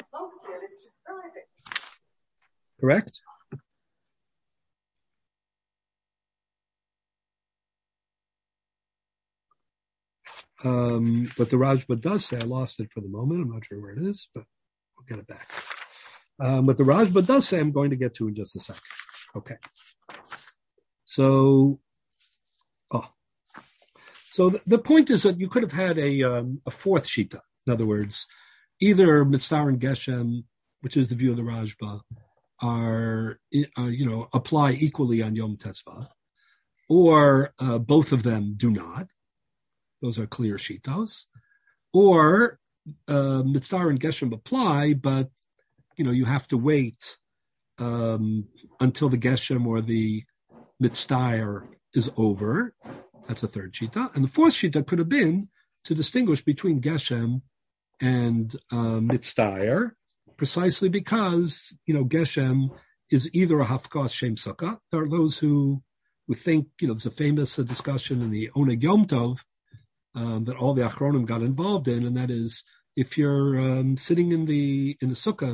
Correct? But the Rajba does say, I lost it for the moment, I'm not sure where it is, but we'll get it back. But the Rajba does say, I'm going to get to in just a second. Okay. So the point is that you could have had a fourth shita. In other words, either Mitzvah and Geshem, which is the view of the Rajba, are apply equally on Yom Tesva, or both of them do not. Those are clear shitos. Or Mitzvah and Geshem apply, but you have to wait until the Geshem or the Mitzvah is over. That's a third shita. And the fourth shita could have been to distinguish between Geshem and Mitzvah, precisely because, Geshem is either a Hafkas Shem Sukkah. There are those who think, there's a famous discussion in the Oneg Yom Tov that all the Achronim got involved in, and that is if you're sitting in the sukkah,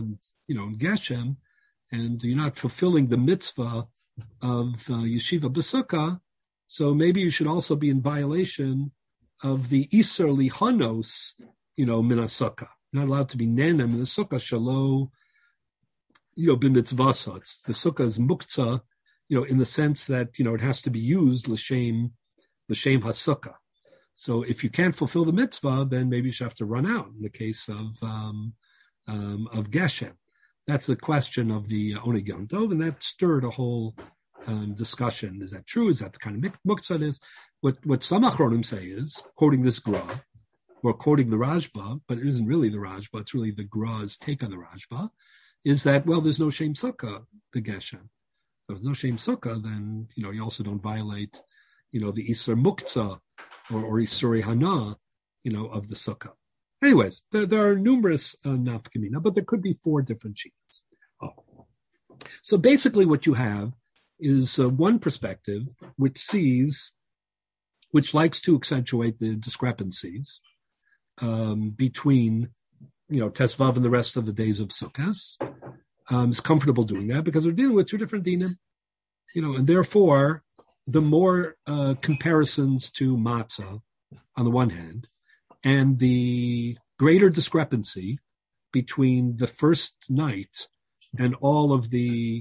in Geshem, and you're not fulfilling the mitzvah of yeshiva b'sukkah, so maybe you should also be in violation of the Iser lihanos, min sukkah. You're not allowed to be nenem in the sukkah shalo, b'mitzvasa. The sukkah is muktzah, in the sense that, it has to be used l'shem hasukkah. So if you can't fulfill the mitzvah, then maybe you should have to run out in the case of Geshem. That's the question of the Oneg Yom Tov, and that stirred a whole discussion. Is that true? Is that the kind of muktzah it is? What some Achronim say is, quoting this Gra, or quoting the Rashba, but it isn't really the Rashba, it's really the Gra's take on the Rashba, is that, well, there's no Shem Sukkah, the Geshem. If there's no Shem Sukkah, then, you also don't violate, the Isur Muktzah or Isuri Hana, of the Sukkah. Anyways, there are numerous nafkamina, but there could be 4 different sheets. So basically what you have is one perspective which likes to accentuate the discrepancies between, Tesvav and the rest of the days of Sukkot. Is comfortable doing that because we're dealing with 2 different dinim, and therefore the more comparisons to matzah on the one hand, and the greater discrepancy between the first night and all of the,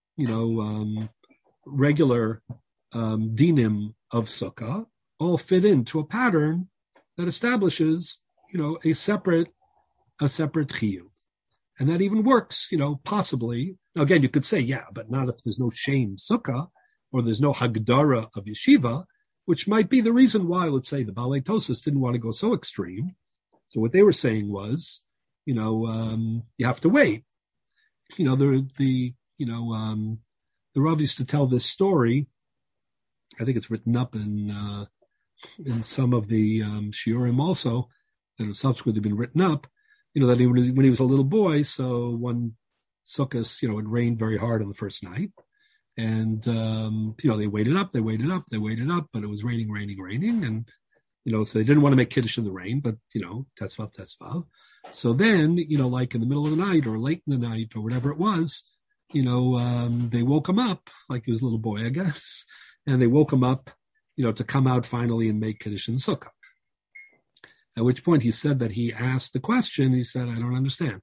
regular dinim of Sukkah all fit into a pattern that establishes, a separate chiyuv. And that even works, possibly. Now, again, you could say, yeah, but not if there's no Shem Sukkah or there's no Hagdara of Yeshiva, which might be the reason why, let's say, the Balei Tosas didn't want to go so extreme. So what they were saying was, you have to wait. The Rav used to tell this story. I think it's written up in some of the shiurim also, that have subsequently been written up. That when he was a little boy, so one Sukkot, it rained very hard on the first night. And, they waited up, but it was raining. And, so they didn't want to make Kiddush in the rain, but, Tesvav. So then, like in the middle of the night or late in the night or whatever it was, they woke him up, like he was a little boy, I guess. And they woke him up, to come out finally and make Kiddush in the Sukkah. At which point he said that he asked the question, he said, I don't understand.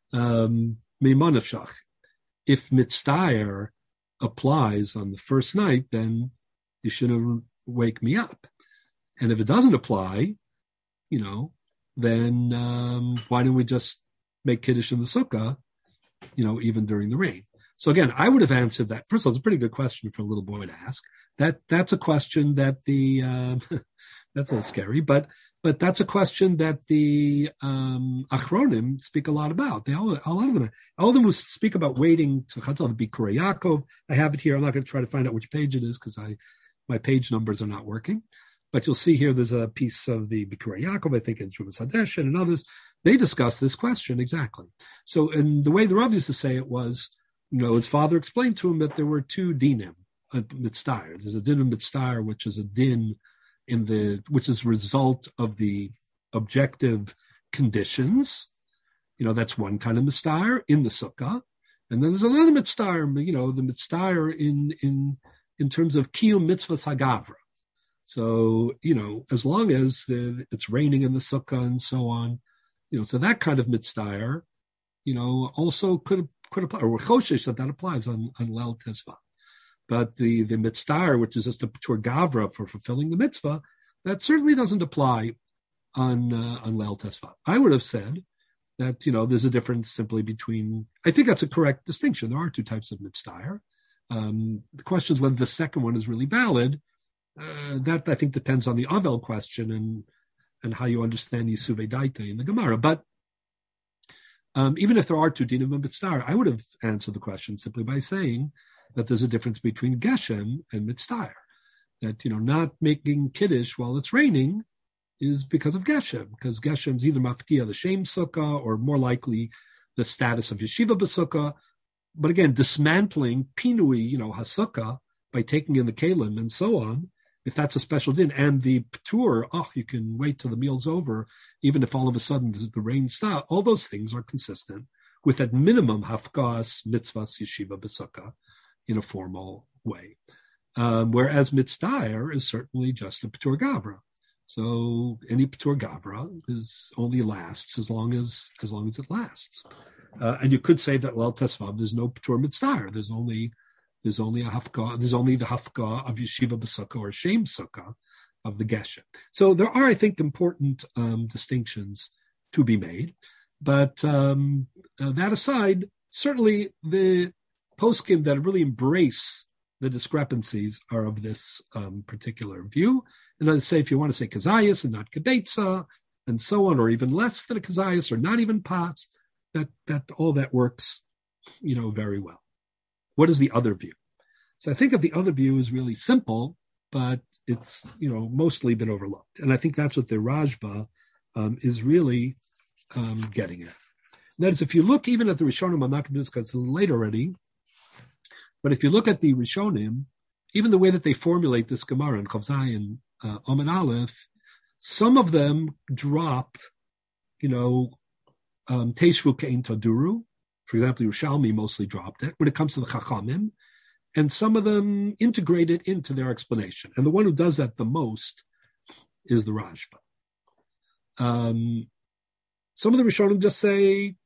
If mitztayer applies on the first night, then you shouldn't wake me up. And if it doesn't apply, then why don't we just make Kiddush in the Sukkah, even during the rain? So again, I would have answered that. First of all, it's a pretty good question for a little boy to ask. That's a question that the, that's a little scary, but that's a question that the Achronim speak a lot about. All of them will speak about waiting to Chatzal, the Bikurei Yaakov. I have it here. I'm not going to try to find out which page it is because my page numbers are not working. But you'll see here there's a piece of the Bikurei Yaakov, I think in Trumas Hadeshen and others. They discuss this question exactly. So, and the way the Rav used to say it was, his father explained to him that there were 2 dinim, mitztayer. There's a din of mitztayer, which is a din which is a result of the objective conditions. That's one kind of mitztayer in the sukkah. And then there's another mitztayer, the mitztayer in terms of kiyum mitzvahs hagavra. So, as long as it's raining in the sukkah and so on, so that kind of mitztayer, also could apply, or choshesh that applies on Leil Tesvav. But the mitztayer, which is just a p'tur gavra for fulfilling the mitzvah, that certainly doesn't apply on Leil Tesvav. I would have said that, there's a difference simply between, I think that's a correct distinction. There are 2 types of mitztayer. The question is whether the second one is really valid. That I think depends on the Avel question and how you understand Yisuvei Daita in the Gemara. But even if there are 2 dinim of mitztayer, I would have answered the question simply by saying that there's a difference between Geshem and mitztayer. That, not making Kiddush while it's raining is because of Geshem, because Geshem's either mafkia, the Shem Sukkah, or more likely the status of Yeshiva B'Sukkah. But again, dismantling Pinui, Hasukkah, by taking in the Kalim and so on, if that's a special din, and the P'tur, you can wait till the meal's over, even if all of a sudden the rain stops, all those things are consistent with at minimum hafkas mitzvahs yeshiva b'sukkah in a formal way. Whereas mitzdayer is certainly just a P'tur Gavra. So any P'tur Gavra only lasts as long as it lasts. And you could say that Leil Tesvav, there's no P'tur Mitzdayer. There's only the hafka of Yeshiva B'Sukkah or Shem Sukkah of the Geshem. So there are, I think, important distinctions to be made. But that aside, certainly the poskim that really embrace the discrepancies are of this particular view. And as I say, if you want to say kazayas and not kibetza, and so on, or even less than a kazayas, or not even pots, that all that works, very well. What is the other view? So I think of the other view is really simple, but it's mostly been overlooked, and I think that's what the Rajba is really getting at. And that is, if you look even at the Rishonim, I'm not going to discuss it late already, but if you look at the Rishonim, even the way that they formulate this Gemara in Chav Zayin Amud Aleph, some of them drop, Teishvu Kein Taduru. For example, Yerushalmi mostly dropped it when it comes to the Chachamim, and some of them integrate it into their explanation. And the one who does that the most is the Rajba. Some of the Rishonim just say,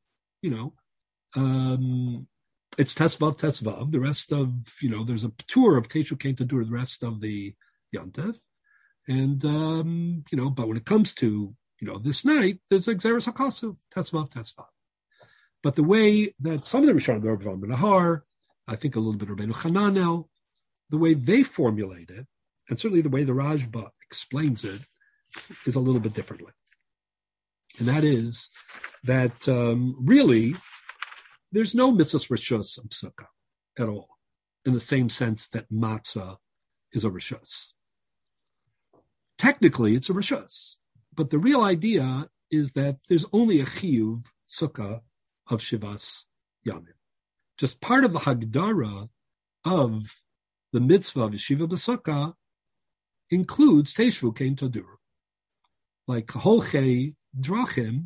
it's Tesvav. The rest of, there's a P'tur of Teishvu Kein Taduru, the rest of the Yantev. And, but when it comes to, this night, there's a Xeris HaKasuv, Tesvav. But the way that some of the Rishonim, the Rabban Nahar, I think a little bit of Rabbeinu Hananel, the way they formulate it, and certainly the way the Rajba explains it, is a little bit differently. And that is that really, there's no mitzvahs rishus of sukkah at all, in the same sense that matzah is a rishus. Technically, it's a rishus, but the real idea is that there's only a chiyuv sukkah of Shivas Yamim. Just part of the Hagdara of the mitzvah of Yeshiva B'Sukkah includes Teishvu Kein Taduru. Like Holchei Drachim,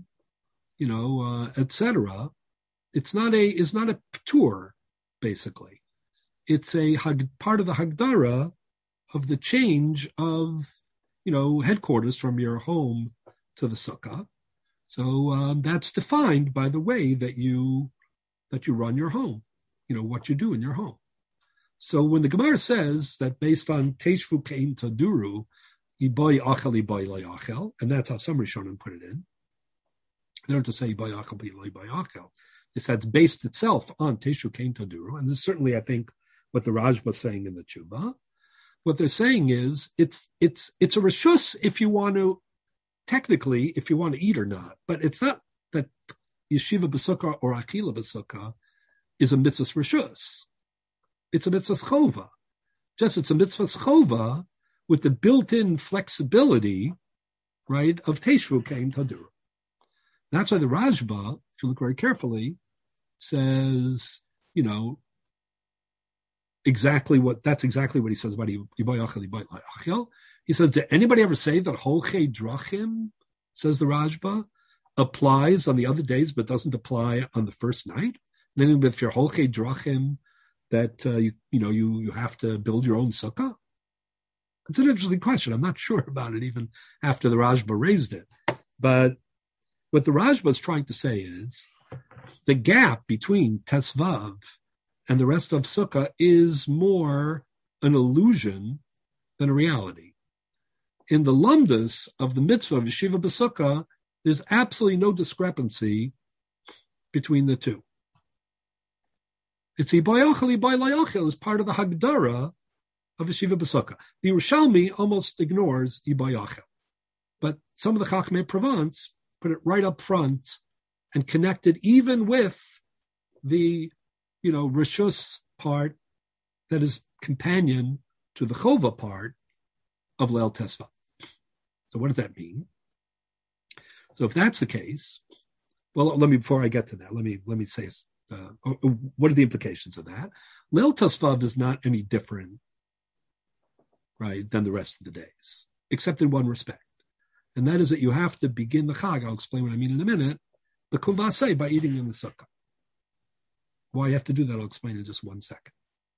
etc. It's not a P'tur, basically. It's a part of the Hagdara of the change of, headquarters from your home to the Sukkah. So that's defined by the way that you run your home, what you do in your home. So when the Gemara says that based on Teishvu Kein Taduru, Iboy Achel, Iboy Layachel, and that's how some Rishonim put it in. They don't just say Iboy Achel, Iboy Achel. It's that's based itself on Teishvu Kein Taduru, and this is certainly, I think, what the Rajba was saying in the Tshuva. What they're saying is it's a reshus if you want to, technically, if you want to eat or not, but it's not that Yeshiva B'Sukkah or Akila B'Sukkah is a mitzvah reshus. It's a mitzvah chova. Just it's a mitzvah chova with the built-in flexibility, right, of Teishvu Kein Taduru. That's why the Rajba, if you look very carefully, says, exactly what he says about Iboy Achel, Iboy Layachel. He says, did anybody ever say that Holchei Drachim, says the Rajba, applies on the other days but doesn't apply on the first night? Meaning if you're Holchei Drachim, that you have to build your own sukkah? It's an interesting question. I'm not sure about it even after the Rajba raised it. But what the Rajba is trying to say is the gap between Tesvav and the rest of sukkah is more an illusion than a reality. In the lumdus of the mitzvah of Yeshiva B'Sukkah, there's absolutely no discrepancy between the two. It's Iboy Achel, Iboy Layachel is part of the Hagdara of Yeshiva B'Sukkah. The Yerushalmi almost ignores Iboy Achel. But some of the Chachmei Provence put it right up front and connect it even with the, Rishus part that is companion to the Chova part of Leil Tesvav. So what does that mean? So if that's the case, well, before I get to that, let me say, what are the implications of that? Leil Tesvav is not any different, right, than the rest of the days, except in one respect. And that is that you have to begin the Chag, I'll explain what I mean in a minute, the Kuvasei, by eating in the Sukkah. Why you have to do that, I'll explain in just 1 second.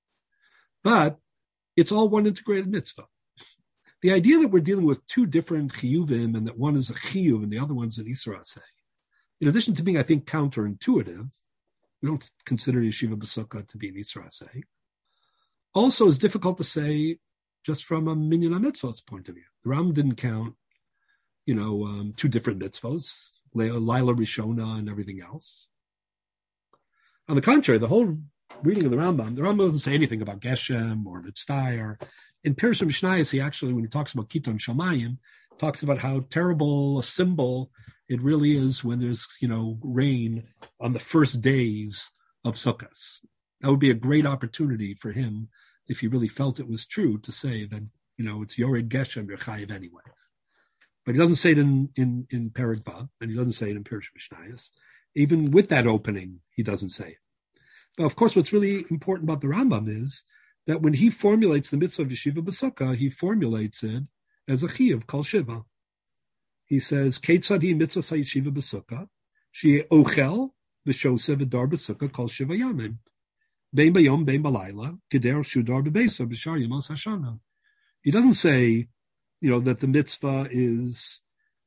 But it's all one integrated mitzvah. The idea that we're dealing with two different chiyuvim and that one is a chiyuv and the other one's an isra aseh, in addition to being, I think, counterintuitive, we don't consider yeshiva b'sukkah to be an isra aseh, also is difficult to say just from a minyan mitzvah's point of view. The Ram didn't count, two different mitzvahs, Laila Rishona and everything else. On the contrary, the whole reading of the Rambam doesn't say anything about Geshem or Mitzvah. Or in Pirush Mishnayos, he actually, when he talks about Kiton Shamayim, talks about how terrible a symbol it really is when there's, rain on the first days of Sukkot. That would be a great opportunity for him, if he really felt it was true, to say that, it's Yored Geshem, you're chayiv anyway. But he doesn't say it in Perek Vav, and he doesn't say it in Pirush Mishnayos. Even with that opening, he doesn't say it. But of course, what's really important about the Rambam is that when he formulates the mitzvah of yeshiva b'sukkah, he formulates it as a chiyuv kol shiva. He says, "Keitzad hi mitzvah yeshiva b'sukkah, she ochel v'shoseh v'dar b'sukkah kol shiva yamim, bein bayom bein balayla keder shudar b'beisa b'shar yemos hashana." He doesn't say, that the mitzvah is,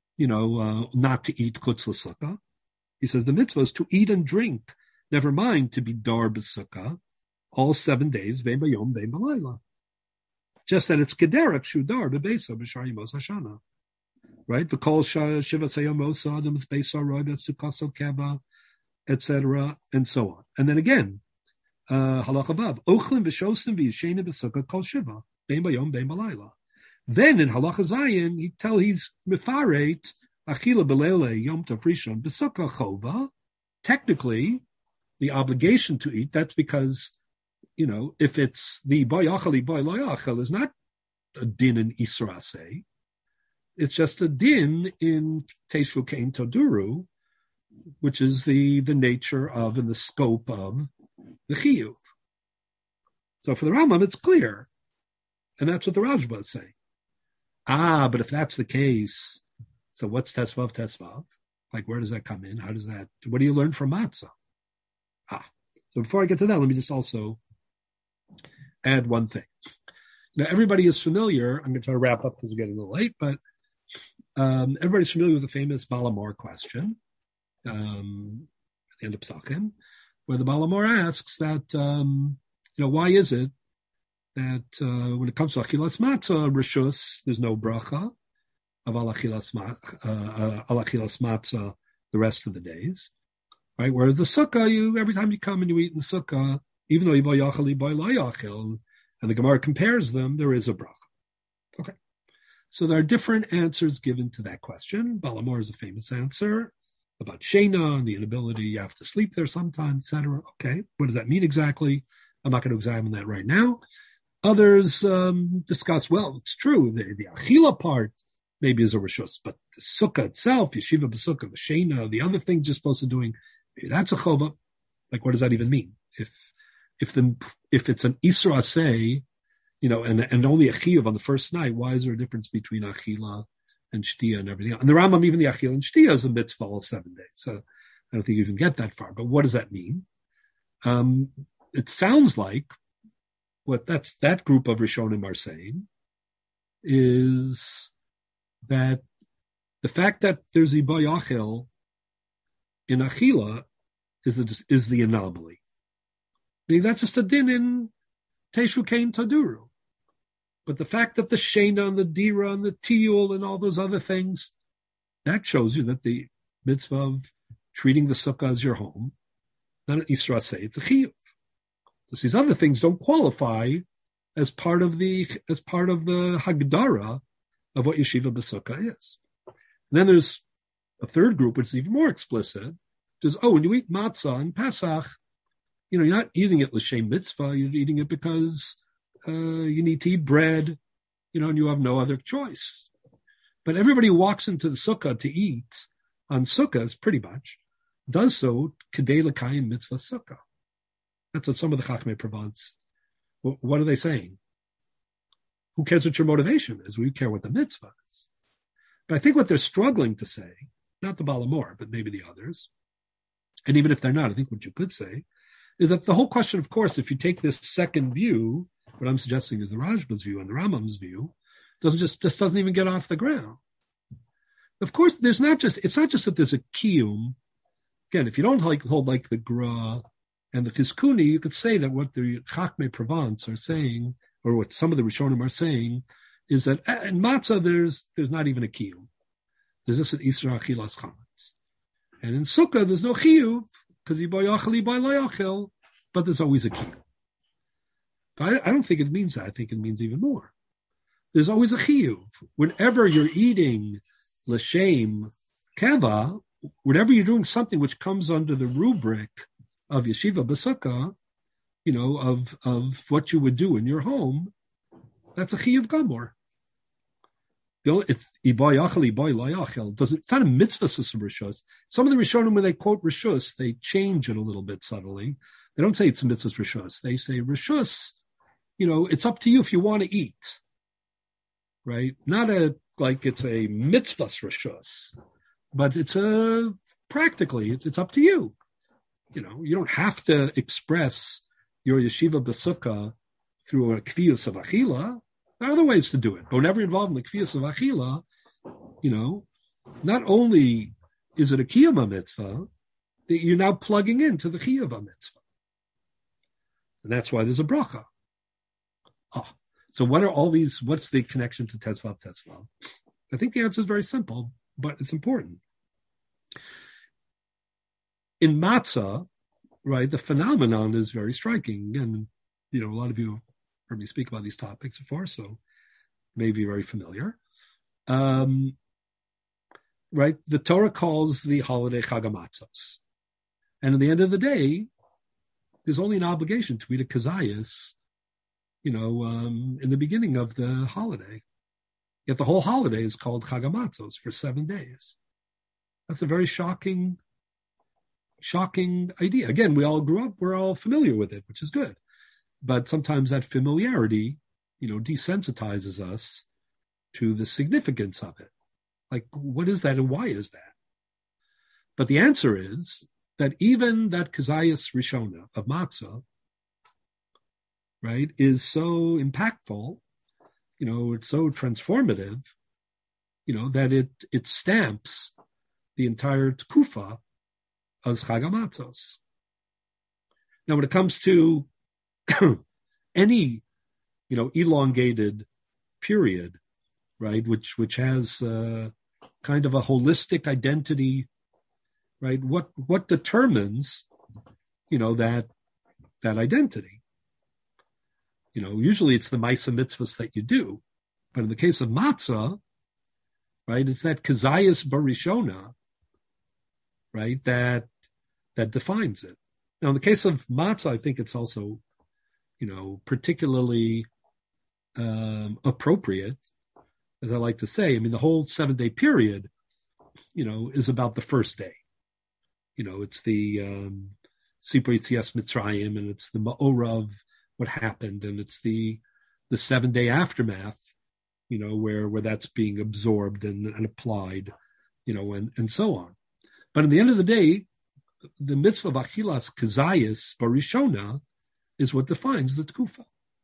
not to eat chutz l'sukkah. He says the mitzvah is to eat and drink, never mind to be dar b'sukkah, all 7 days, bein bayom, bein balayla. Just that it's kederach shudar b'beisa b'shar yemos hashana. Right? V'kol shiva sayom osa adam is beisa roi b'sukkaso keva, etc., and so on. And then again, halacha vav, ochlim v'shosim v'yishena b'sukkah kol shiva, bein bayom, bein balayla. Then in halacha zayin, he's mifaret achila b'leile yom tov rishon b'sukkah chova. Technically, the obligation to eat, that's because, if it's the boy achali boy lo yachal, is not a din in Isra Aseh. It's just a din in Teishvu Kein Toduru, which is the nature of and the scope of the chiyuv. So for the Rambam, it's clear. And that's what the Rajba is saying. But if that's the case, so what's Tesvav? Like, where does that come in? What do you learn from Matzah? So before I get to that, let me just also add one thing. Now, everybody is familiar. I'm going to try to wrap up because we're getting a little late, but everybody's familiar with the famous Balamor question, at the end of Psachim, where the Balamor asks that, why is it that when it comes to Achilas Matzah, Rishus, there's no bracha of Al Achilas Matzah the rest of the days. Right? Whereas the sukkah, every time you come and you eat in the sukkah, even though you boy yachal, you boy lo yachal, and the Gemara compares them, there is a bracha. Okay. So there are different answers given to that question. Balamor is a famous answer about Shena and the inability, you have to sleep there sometime, etc. Okay. What does that mean exactly? I'm not going to examine that right now. Others discuss, well, it's true, the achila part maybe is a rishus, but the sukkah itself, yeshiva b'sukkah, the Shena, the other things you're supposed to doing, that's a chova. Like, what does that even mean? If it's an Isra Aseh, and only a chiyuv on the first night, why is there a difference between achila and shtia and everything else? And the Rambam, even the achila and shtia is a mitzvah all 7 days. So I don't think you even get that far. But what does that mean? It sounds like what that group of Rishonim are saying is that the fact that there's a bayachil in achila is the anomaly. I mean, that's just a din in Teishvu Kein Toduru. But the fact that the Shena and the Dira and the Tiyul and all those other things, that shows you that the mitzvah of treating the sukkah as your home, not an Isra Aseh, it's a chiyuv. Because these other things don't qualify as part of the Hagdara of what yeshiva b'sukkah is. And then there's a third group, which is even more explicit, which is, when you eat matzah in Pesach, you're not eating it l'shem mitzvah, you're eating it because you need to eat bread, and you have no other choice. But everybody who walks into the sukkah to eat on sukkahs, pretty much, does so kedei l'kayim mitzvah sukkah. That's what some of the Chachmei Provence, what are they saying? Who cares what your motivation is? We care what the mitzvah is. But I think what they're struggling to say, not the Balamor, but maybe the others, and even if they're not, I think what you could say, is that the whole question, of course, if you take this second view, what I'm suggesting is the Rajba's view and the Rambam's view, just doesn't even get off the ground. Of course, it's not just that there's a kiyum. Again, if you don't hold like the Gra and the Chizkuni, you could say that what the Chachmei Provence are saying, or what some of the Rishonim are saying, is that in matzah there's not even a kiyum. There's just an Isra Achilas Chametz. And in Sukkah there's no chiyuv, because yibo yachel, yibo lo yachel, but there's always a kiyuv. But I don't think it means that. I think it means even more. There's always a chiyuv. Whenever you're eating l'shem keva, whenever you're doing something which comes under the rubric of yeshiva b'sukkah, of what you would do in your home, that's a chiyuv gamor. It's not a mitzvah system rishus. Some of the Rishonim, when they quote rishus, they change it a little bit subtly. They don't say it's a mitzvah rishus. They say rishus, it's up to you if you want to eat, right? Not it's a mitzvah rishus, but it's practically it's up to you. You don't have to express your yeshiva b'sukkah through a kviyus of achila. There are other ways to do it. But whenever you're involved in the kviyus of achila, not only is it a kiyama mitzvah, that you're now plugging into the chiyava mitzvah. And that's why there's a bracha. So what are all these, what's the connection to Tezvav? I think the answer is very simple, but it's important. In matzah, right, the phenomenon is very striking. And, a lot of you have heard me speak about these topics before, so may be very familiar. Right, the Torah calls the holiday Chag HaMatzos. And at the end of the day, there's only an obligation to eat a kazayas, in the beginning of the holiday. Yet the whole holiday is called Chag HaMatzos for 7 days. That's a very shocking idea. Again, we all grew up, we're all familiar with it, which is good. But sometimes that familiarity, desensitizes us to the significance of it. Like, what is that and why is that? But the answer is that even that Kazayas Rishona of Matzah, right, is so impactful, it's so transformative, that it stamps the entire Tkufa as Chag HaMatzos. Now, when it comes to any, elongated period, right, which has kind of a holistic identity, right? What determines, that identity? Usually it's the Maisa mitzvahs that you do, but in the case of matzah, right, it's that Kazayas Barishona, right, that defines it. Now, in the case of matzah, I think it's also, particularly appropriate, as I like to say. I mean, the whole 7-day period, is about the first day. It's the Sipur Yetzias Mitzrayim, and it's the Ma'ora of what happened, and it's the 7-day aftermath, where that's being absorbed and applied, and so on. But at the end of the day, the mitzvah of Achilas Kazayas Barishona is what defines the Tkufa.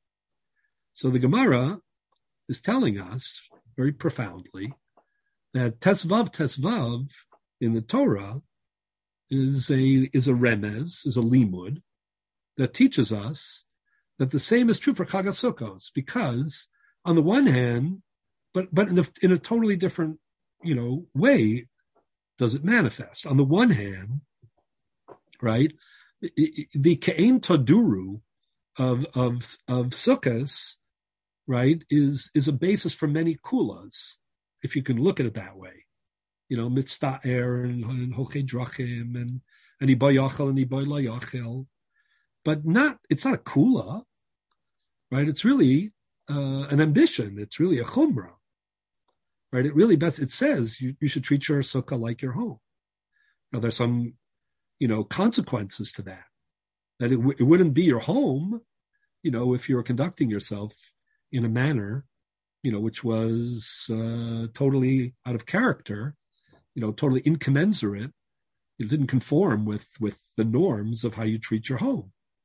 So the Gemara is telling us very profoundly that Tesvav in the Torah is a remez, is a limud that teaches us that the same is true for Chag HaSukkos, because on the one hand, but in a totally different, way does it manifest. On the one hand, right, the Ke'en Taduru of Sukkos, right, is a basis for many kulas, if you can look at it that way. Mitzta'er and Holchei Drachim and Iba Yachel and Iba La Yachel. But it's not a kula, right? It's really an ambition. It's really a chumrah, right? It says you should treat your sukkah like your home. Now, there's some, consequences to that it wouldn't be your home, if you were conducting yourself in a manner, which was totally out of character, totally incommensurate. It didn't conform with the norms of how you treat your home.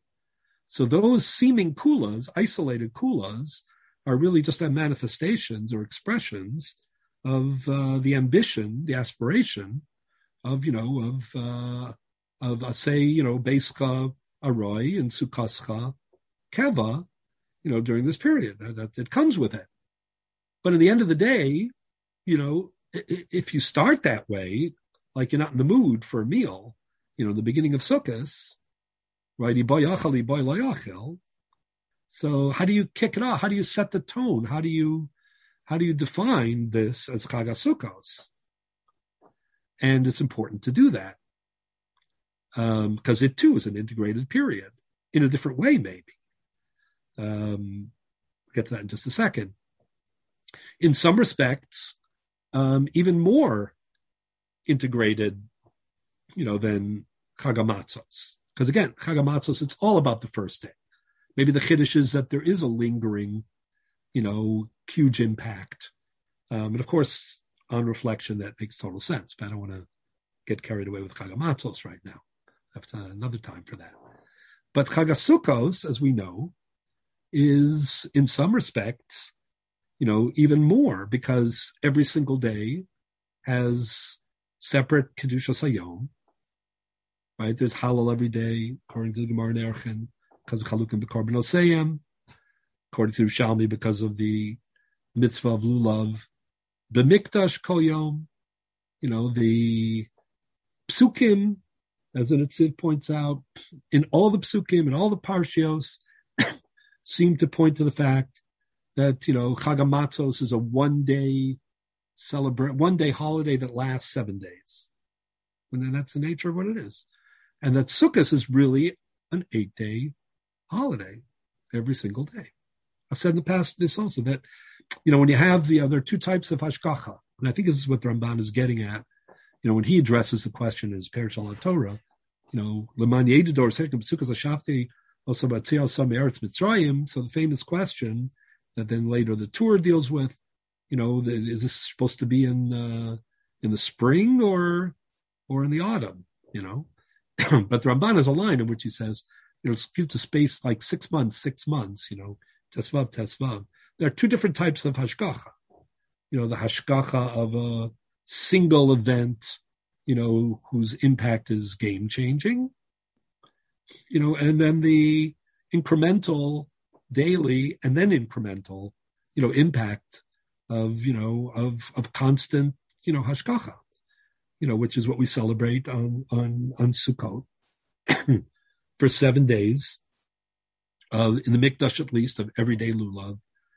So those seeming kulas, isolated kulas, are really just manifestations or expressions of the ambition, the aspiration of, Beischa Aroi and Sukkascha Keva, during this period. That it comes with it. But at the end of the day, if you start that way, like you're not in the mood for a meal, the beginning of Sukkot, right? So how do you kick it off? How do you set the tone? How do you define this as Chag HaSukkos? And it's important to do that because it too is an integrated period in a different way, maybe. We'll get to that in just a second. In some respects, even more integrated, than Chag HaMatzos. Because again, Chag HaMatzos, it's all about the first day. Maybe the Chiddush is that there is a lingering, huge impact. And of course, on reflection, that makes total sense. But I don't want to get carried away with Chag HaMatzos right now. I have another time for that. But Chag HaSukkos, as we know, is in some respects, even more, because every single day has separate Kedushas Hayom, right? There's Halal every day, according to the Gemara in Erchin, because of Chalukim B'Korban Oseyim, according to Shalmi, because of the mitzvah of Lulav, B'Mikdash Kol Yom, the Psukim, as the Netziv points out, in all the Psukim and all the Parshios, seem to point to the fact that, Chag HaMatzos is a one-day holiday that lasts 7 days. And then that's the nature of what it is. And that Sukkot is really an 8-day holiday every single day. I've said in the past this also, that, when you have there are two types of hashgacha, and I think this is what the Ramban is getting at, when he addresses the question in his Perush al Torah, Leman Yedidor Sekim Sukkot Hashafti also about Tziyal Sam Eretz Mitzrayim. So the famous question that then later the Torah deals with, is this supposed to be in the spring or in the autumn? But the Ramban has a line in which he says, it's to space like 6 months, Tesvav. There are two different types of hashgacha. The hashgacha of a single event, whose impact is game changing, and then the incremental daily and then incremental, impact of constant, hashgacha, which is what we celebrate on Sukkot for 7 days, in the Mikdash at least, of everyday lulav,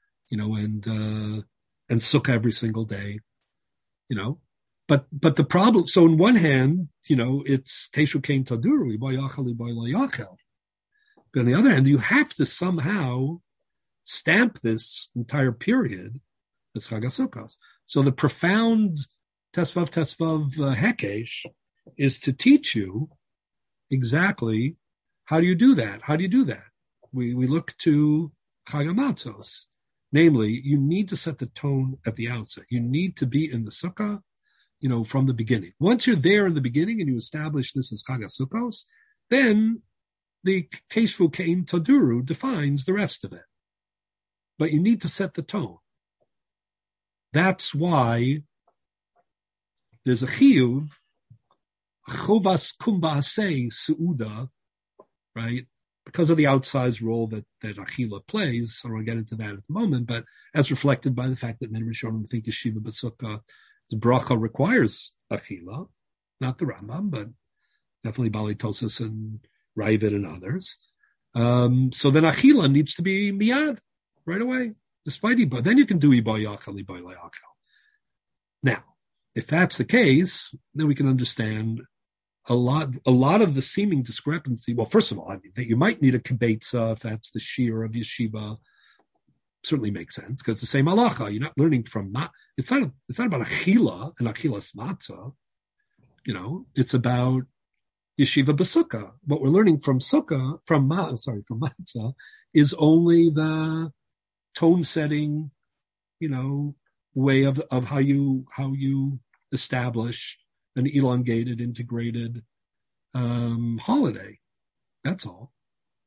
and Sukkah every single day, But the problem, so on one hand, it's Teshu Kein Taduru, Iboy Yachal, Iboy Lo Yachal. But on the other hand, you have to somehow stamp this entire period as Chag HaSukkos. So the profound Tesvav Hekesh is to teach you exactly how do you do that. How do you do that? We look to Chag HaMatzos. Namely, you need to set the tone at the outset. You need to be in the Sukkah, from the beginning. Once you're there in the beginning and you establish this as Chag HaSukkos, then the Keshvu Kein Taduru defines the rest of it. But you need to set the tone. That's why there's a chiyuv, chovas kumbasei su'uda, right? Because of the outsized role that Achila plays. I don't want to get into that at the moment, but as reflected by the fact that many Rishonim think Yeshiva B'Sukkah, the bracha requires Achila, not the Rambam, but definitely Bali Tosas and Ravid and others. So then Achila needs to be miyad right away, despite Ibo. Then you can do Ibo Yachal, Ibo Yachal. Now, if that's the case, then we can understand a lot of the seeming discrepancy. Well, first of all, that you might need a kibbetza if that's the shiur of yeshiva. Certainly makes sense because it's the same halacha. You're not learning from it's not about achila and achilas matzah. It's about yeshiva b'sukkah. What we're learning from matzah is only the tone setting, way of how you establish an elongated, integrated holiday. That's all.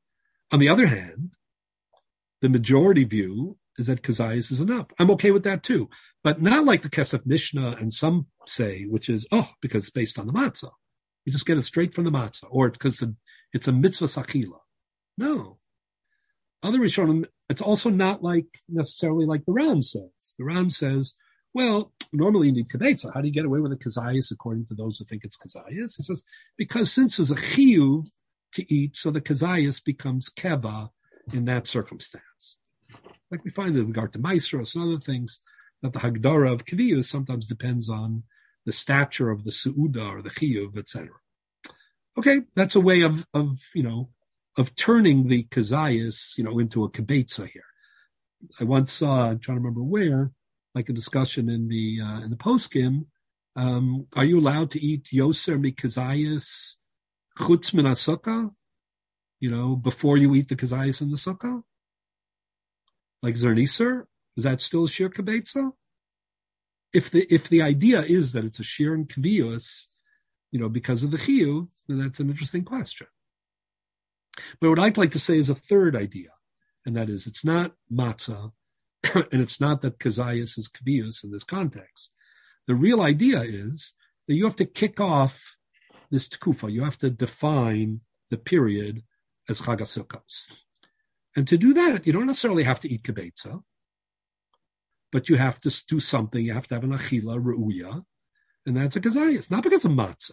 On the other hand, the majority view is that kazayas is enough. I'm okay with that too, but not like the Kesef Mishnah and some say, which is, because it's based on the matzah. You just get it straight from the matzah, or it's because it's a mitzvah sakila. No. Other Rishonim, it's also not necessarily like the Ran says. The Ran says, well, normally you need kibetza. How do you get away with a kazayas according to those who think it's kazayas? He says, because since there's a chiyuv to eat, so the kazayas becomes keva in that circumstance. Like we find in regard to maestros and other things, that the hagdara of kiviyus sometimes depends on the stature of the su'uda or the chiyuv, etc. Okay, that's a way of turning the kazayas, into a kibetza here. I once saw, I'm trying to remember where, like a discussion in the poskim, are you allowed to eat yoser mikazayas chutz min hasukah? Before you eat the kazayas in the sukkah? Like Zerniser? Is that still a shir kibetza? If the idea is that it's a shir and kviyus, because of the chiyuv, then that's an interesting question. But what I'd like to say is a third idea, and that is it's not matzah, and it's not that kazayas is kviyus in this context. The real idea is that you have to kick off this tekufa. You have to define the period as Chag HaSukkos. And to do that, you don't necessarily have to eat kibetza, but you have to do something. You have to have an achila re'uya, and that's a kazayas, not because of matzah.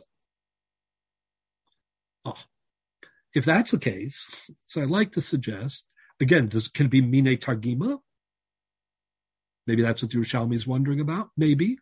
If that's the case, so I'd like to suggest, again, can it be mine targima? Maybe that's what the Yerushalmi is wondering about. Maybe.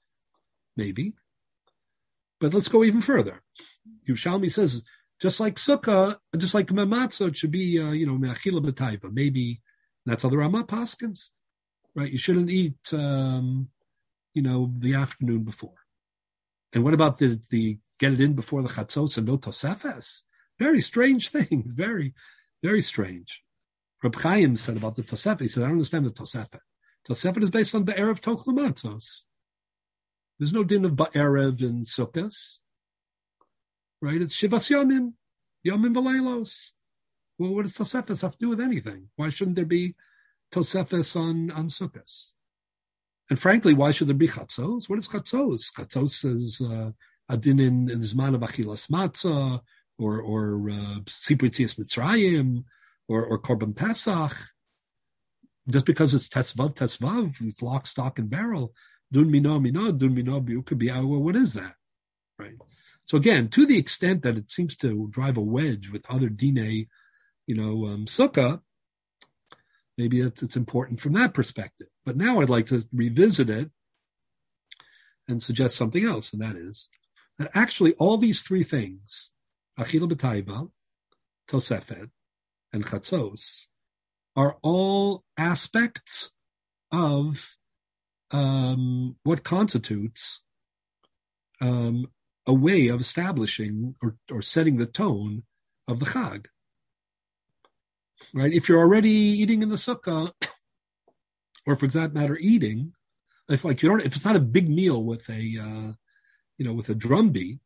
But let's go even further. Yerushalmi says, just like sukkah, just like matzah, it should be, me'achila b'taiva. Maybe that's how the Rama paskins, right? You shouldn't eat, the afternoon before. And what about the get it in before the chatzos and no tosefes? Very strange things. Very, very strange. Reb Chaim said about the tosefet. He said, I don't understand the tosefet. Tosefet is based on Ba'erev Tochel Matzos. There's no din of Ba'erev in Sukkos. Right? It's Shivas Yomim V'Leilos. Well, what does Tosefes have to do with anything? Why shouldn't there be Tosefes on Sukkos? And frankly, why should there be Chatzos? What is Chatzos? Chatzos is a din in the Zman of Achilas Matzah, or Sipur Tzias Mitzrayim, or Korban Pesach. Just because it's Tesvav, it's lock, stock, and barrel. Dun mino, dun mino bi'ukabi'ah. Well, what is that? Right? So again, to the extent that it seems to drive a wedge with other dinei, sukkah, maybe it's important from that perspective. But now I'd like to revisit it and suggest something else, and that is that actually all these three things, Achila B'Taiva, Tosefet, and Chatzos, are all aspects of what constitutes a way of establishing or setting the tone of the Chag. Right? If you're already eating in the sukkah, or for that matter, eating, if it's not a big meal with a with a drumbeat,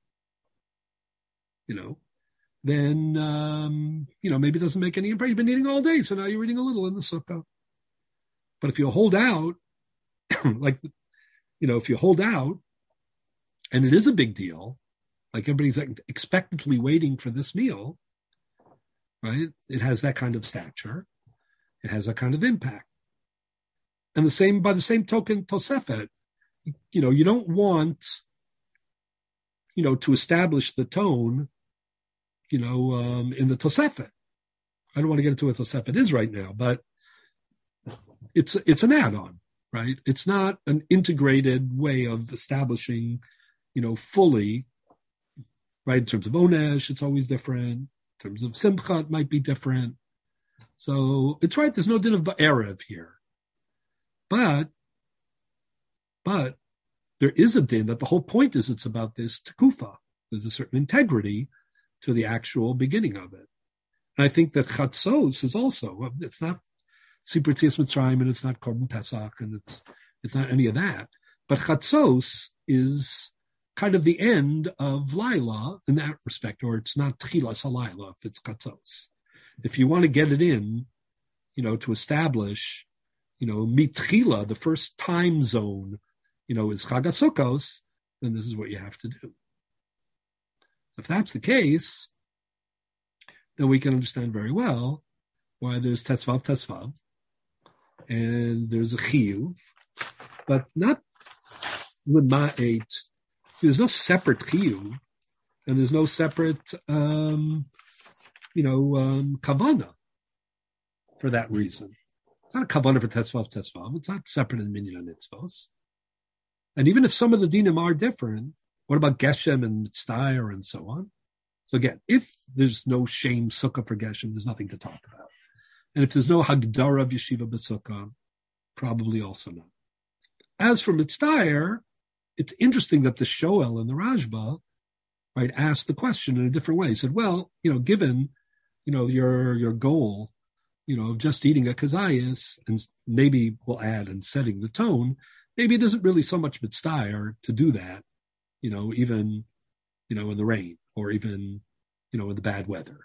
then maybe it doesn't make any impression. You've been eating all day, so now you're eating a little in the sukkah. But if you hold out, if you hold out, and it is a big deal, like everybody's expectantly waiting for this meal, right? It has that kind of stature. It has that kind of impact. And by the same token, Tosefet, you don't want, to establish the tone, in the Tosefet. I don't want to get into what Tosefet is right now, but it's an add-on, right? It's not an integrated way of establishing, fully, right? In terms of Onesh, it's always different. In terms of Simcha, it might be different. So it's right, there's no din of Ba'erev here. But there is a din that the whole point is it's about this tekufa. There's a certain integrity to the actual beginning of it. And I think that Chatzos is also, it's not Sipur Tzias Mitzrayim, and it's not Korban Pesach, and it's not any of that. But Chatzos is kind of the end of Laila in that respect, or it's not Tchilas HaLaila if it's Chatzos. if you want to get it in, to establish, mitchila, the first time zone, is Chag HaSukkos, then this is what you have to do. If that's the case, then we can understand very well why there's Tetzvav, and there's a Chiyuv, but not Lema'et. There's no separate Chiyuv, and there's no separate, Kavana for that reason. It's not a Kavana for Tetzvav. It's not separate in Minyan Mitzvos. And even if some of the dinim are different, what about Geshem and Mitzvah and so on? So again, if there's no shame sukkah for Geshem, there's nothing to talk about. And if there's no Hagdara of Yeshiva B'Sukkah, probably also not. As for Mitzvah, it's interesting that the Shoel and the Rashba, right, asked the question in a different way. He said, well, given, your goal, of just eating a kazayas, and maybe we'll add and setting the tone, maybe it isn't really so much mitzvah to do that, even, in the rain or even, in the bad weather.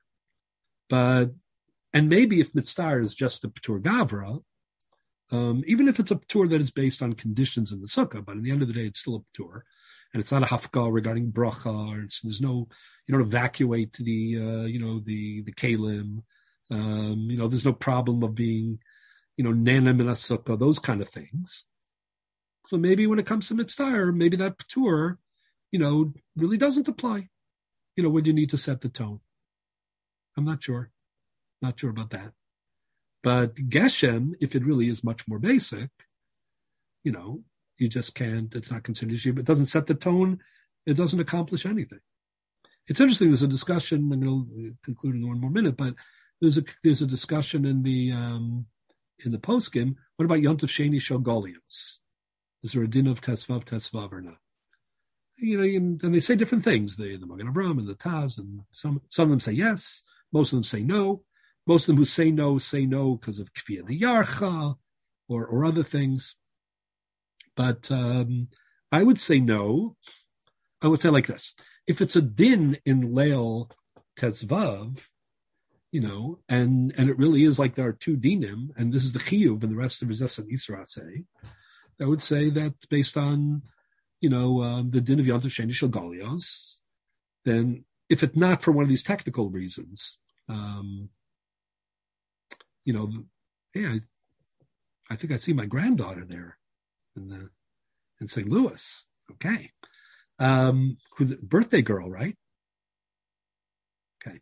And maybe if mitzvah is just a p'tur gavra, even if it's a p'tur that is based on conditions in the sukkah, but at the end of the day, it's still a p'tur, and it's not a hafka regarding bracha, there's no, you don't evacuate the kalim, there's no problem of being, nanem in a sukkah, those kind of things. So maybe when it comes to mitzvah, maybe that p'tur, really doesn't apply, when you need to set the tone. I'm not sure. Not sure about that. But Geshem, if it really is much more basic, you just can't, it's not considered issue. It doesn't set the tone. It doesn't accomplish anything. It's interesting. There's a discussion, I'm going to conclude in one more minute, but there's a discussion in the poskim. What about Yontif Sheni Shogolios? Is there a din of Tesvav or not? And they say different things. The Magen Avraham and the Taz, and some of them say yes. Most of them say no. Most of them who say no because of Kfiyah the Yarcha or other things. But I would say no. I would say like this. If it's a din in Leil Tesvav, and it really is like there are two dinim, and this is the Chiyuv and the rest of Rizes and Isra say, I would say that based on, the din of Yontif Sheni Shel Golios, then if it's not for one of these technical reasons, I think I see my granddaughter there in St. Louis. Okay. Who's the birthday girl, right? Okay.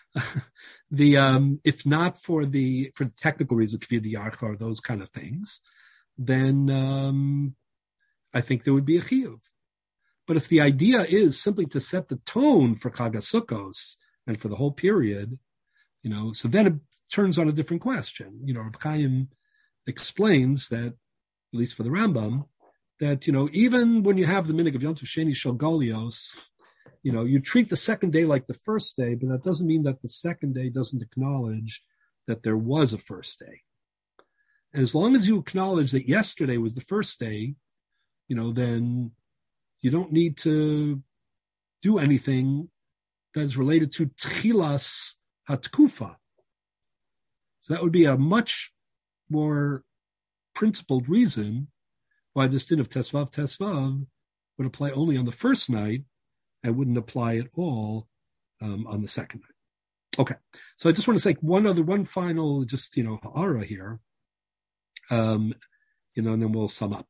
If not for the technical reason, Kfiyah the Yarcha or those kind of things, then I think there would be a chiyuv. But if the idea is simply to set the tone for Chag HaSukkos and for the whole period, so then it turns on a different question. Reb Chaim explains that, at least for the Rambam, that, even when you have the minig of Yontif Sheni Shel Golios, you treat the second day like the first day, but that doesn't mean that the second day doesn't acknowledge that there was a first day. And as long as you acknowledge that yesterday was the first day, then you don't need to do anything that is related to Tchilas HaTkufa. So that would be a much more principled reason why this din of Tesvav would apply only on the first night and wouldn't apply at all on the second night. Okay, so I just want to say one final, ha'ara here, and then we'll sum up.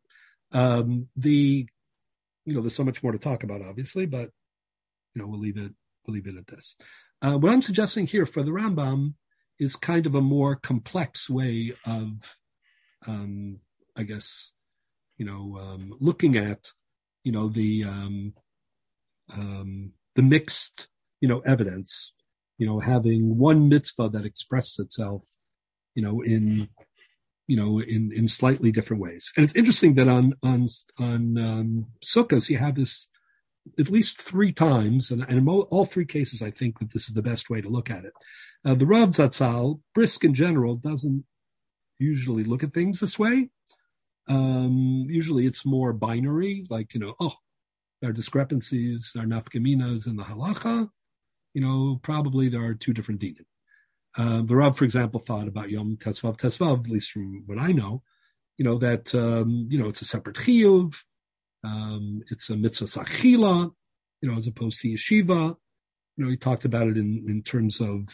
There's so much more to talk about, obviously, but we'll leave it at this. What I'm suggesting here for the Rambam is kind of a more complex way of, looking at, the mixed, evidence, having one mitzvah that expresses itself, in slightly different ways. And it's interesting that on Sukkos, you have this at least three times, and in all three cases, I think that this is the best way to look at it. The Rav Zatzal, Brisk in general, doesn't usually look at things this way. Usually it's more binary, like, there are discrepancies, there are nafkaminas in the halacha, probably there are two different dinim. The Rav, for example, thought about Yom Tesvav, at least from what I know, that, it's a separate chiyuv. It's a mitzvah sachila, as opposed to yeshiva. He talked about it in terms of,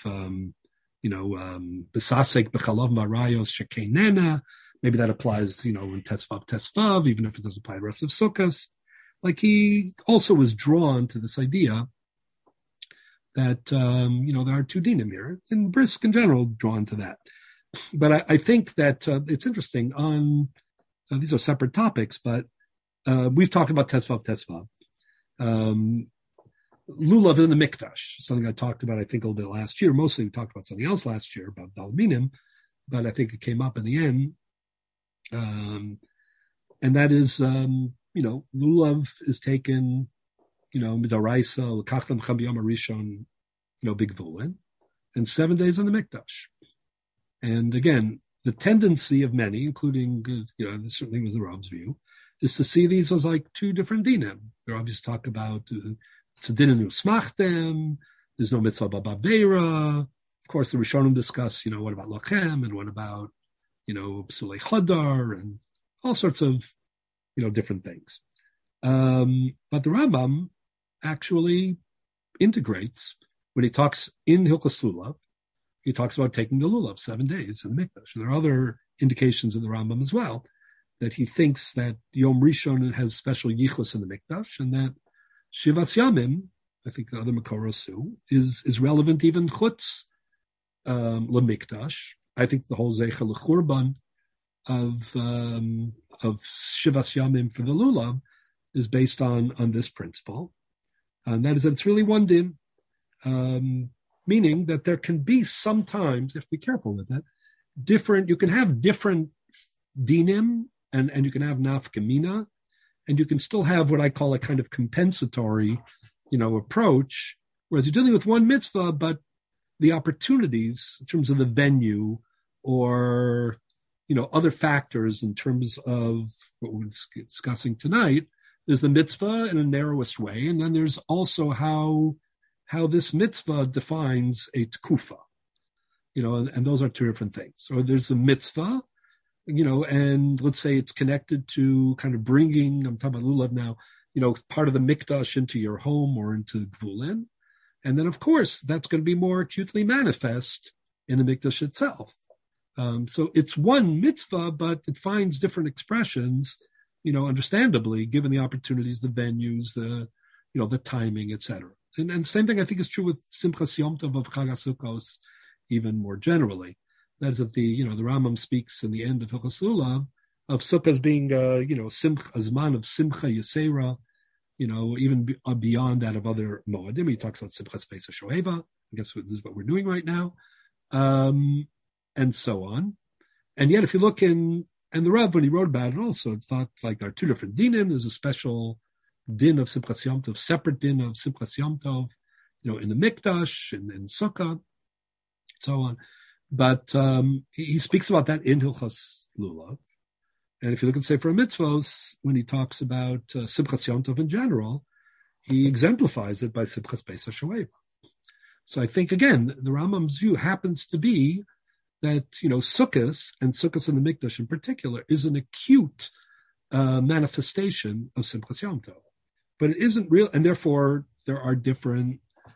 besasek bechalov marayos shekenena. Maybe that applies, in Tesvav, even if it doesn't apply to the rest of Sukkos. Like he also was drawn to this idea that, there are two dinim here, and Brisk in general drawn to that. But I think that it's interesting on, these are separate topics, but we've talked about Tesvav. Lulav in the Mikdash, something I talked about, I think, a little bit last year. Mostly we talked about something else last year, about Dalminim, but I think it came up in the end. And that is, Lulav is taken, Midaraisa, L'kachtam Chabiyam Arishon, Big Vulin, and 7 days in the Mikdash. And again, the tendency of many, including, this certainly was the Rav's view, is to see these as like two different dinim. They're obviously talk about it's a din and usmachtem. There's no mitzvah b'aveira. Of course, the Rishonim discuss, what about lachem and what about, psulei chodar and all sorts of, different things. But the Rambam actually integrates when he talks in Hilchos Lulav. He talks about taking the lulav 7 days in the mikdash. And there are other indications in the Rambam as well that he thinks that Yom Rishon has special yichus in the mikdash, and that Shivas Yamim, I think the other Makoros too, is relevant even chutz lemikdash. I think the whole Zeicha L'Churban of Shivas Yamim for the lulav is based on this principle, and that is that it's really one din. Meaning that there can be sometimes, you have to be careful with that, you can have different dinim, and you can have nafkamina, and you can still have what I call a kind of compensatory, approach, whereas you're dealing with one mitzvah, but the opportunities in terms of the venue or, other factors in terms of what we're discussing tonight, there's the mitzvah in a narrowest way, and then there's also how this mitzvah defines a tkufa, and those are two different things. Or there's a mitzvah, and let's say it's connected to kind of bringing, I'm talking about lulav now, part of the mikdash into your home or into gvulin. And then, of course, that's going to be more acutely manifest in the mikdash itself. So it's one mitzvah, but it finds different expressions, understandably, given the opportunities, the venues, the timing, etc. And same thing I think is true with Simchas Yom Tov of Chag HaSukkos, even more generally. That is that the Rambam speaks in the end of Hilchos Lulav of Sukkos being a zman of Simcha Yisera, even beyond that of other Moedim. He talks about Simchas Pesach Shoeva. I guess this is what we're doing right now, and so on. And yet, if you look and the Rav, when he wrote about it, also it's not like there are two different dinim. There's a special din of Simchas Yom Tov, separate din of Simchas Yom Tov, in the Mikdash and in Sukkah, so on. But he speaks about that in Hilchos Lulav. And if you look at Sefer Mitzvos, when he talks about Simchas Yom Tov in general, he exemplifies it by Simchas Pesach Shoeva. So I think, again, the Rambam's view happens to be that, Sukkos, and Sukkos in the Mikdash in particular, is an acute manifestation of Simchas Yom Tov. But it isn't real, and therefore there are different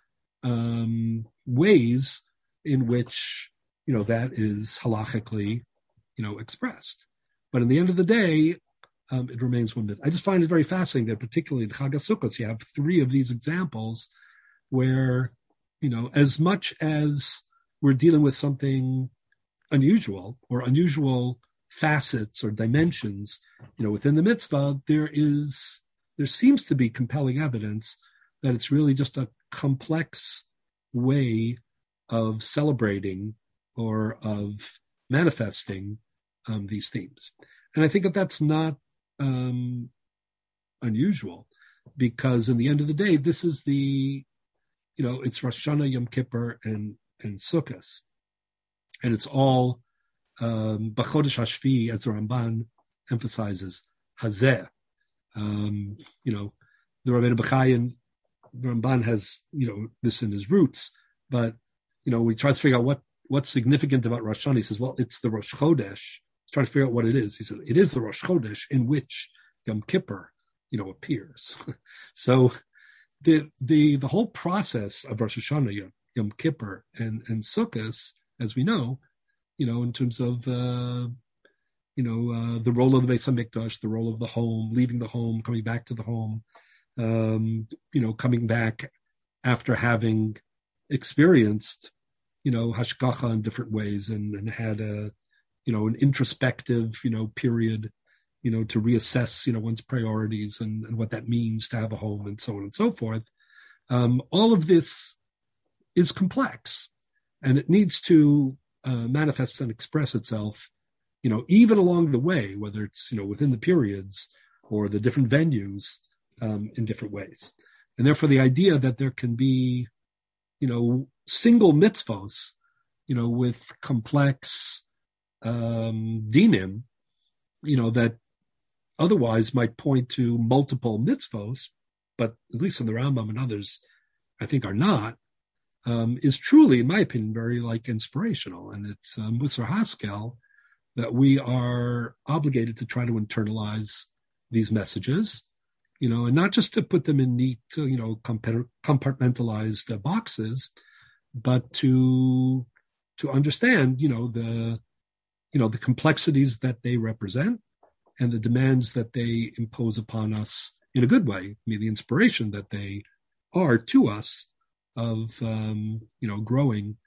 ways in which, that is halachically, expressed. But in the end of the day, it remains one myth. I just find it very fascinating that particularly in Chag HaSukkos, you have 3 of these examples where, as much as we're dealing with something unusual or unusual facets or dimensions, within the mitzvah, there seems to be compelling evidence that it's really just a complex way of celebrating or of manifesting these themes. And I think that that's not unusual, because in the end of the day, this is it's Rosh Hashanah, Yom Kippur, and Sukkot. And it's all B'chodesh Hashvi, as the Ramban emphasizes, Hazeh. The Rabbeinu Bachai and the Ramban has, this in his roots, but, we try to figure out what's significant about Rosh Hashanah? He says, well, it's the Rosh Chodesh. He's trying to figure out what it is. He said, it is the Rosh Chodesh in which Yom Kippur, appears. So the whole process of Rosh Hashanah, Yom Kippur, and Sukkot, as we know, in terms of the role of the Beis Hamikdash, the role of the home, leaving the home, coming back to the home, coming back after having experienced, hashgacha in different ways and had an introspective, period, to reassess, one's priorities and what that means to have a home and so on and so forth. All of this is complex, and it needs to manifest and express itself, even along the way, whether it's, within the periods or the different venues, in different ways. And therefore the idea that there can be, single mitzvos, with complex dinim, that otherwise might point to multiple mitzvos, but at least in the Rambam and others, I think are not, is truly, in my opinion, very inspirational. And it's Musar Haskel that we are obligated to try to internalize these messages, and not just to put them in neat, compartmentalized boxes, but to understand, the complexities that they represent and the demands that they impose upon us in a good way. I mean, the inspiration that they are to us of, growing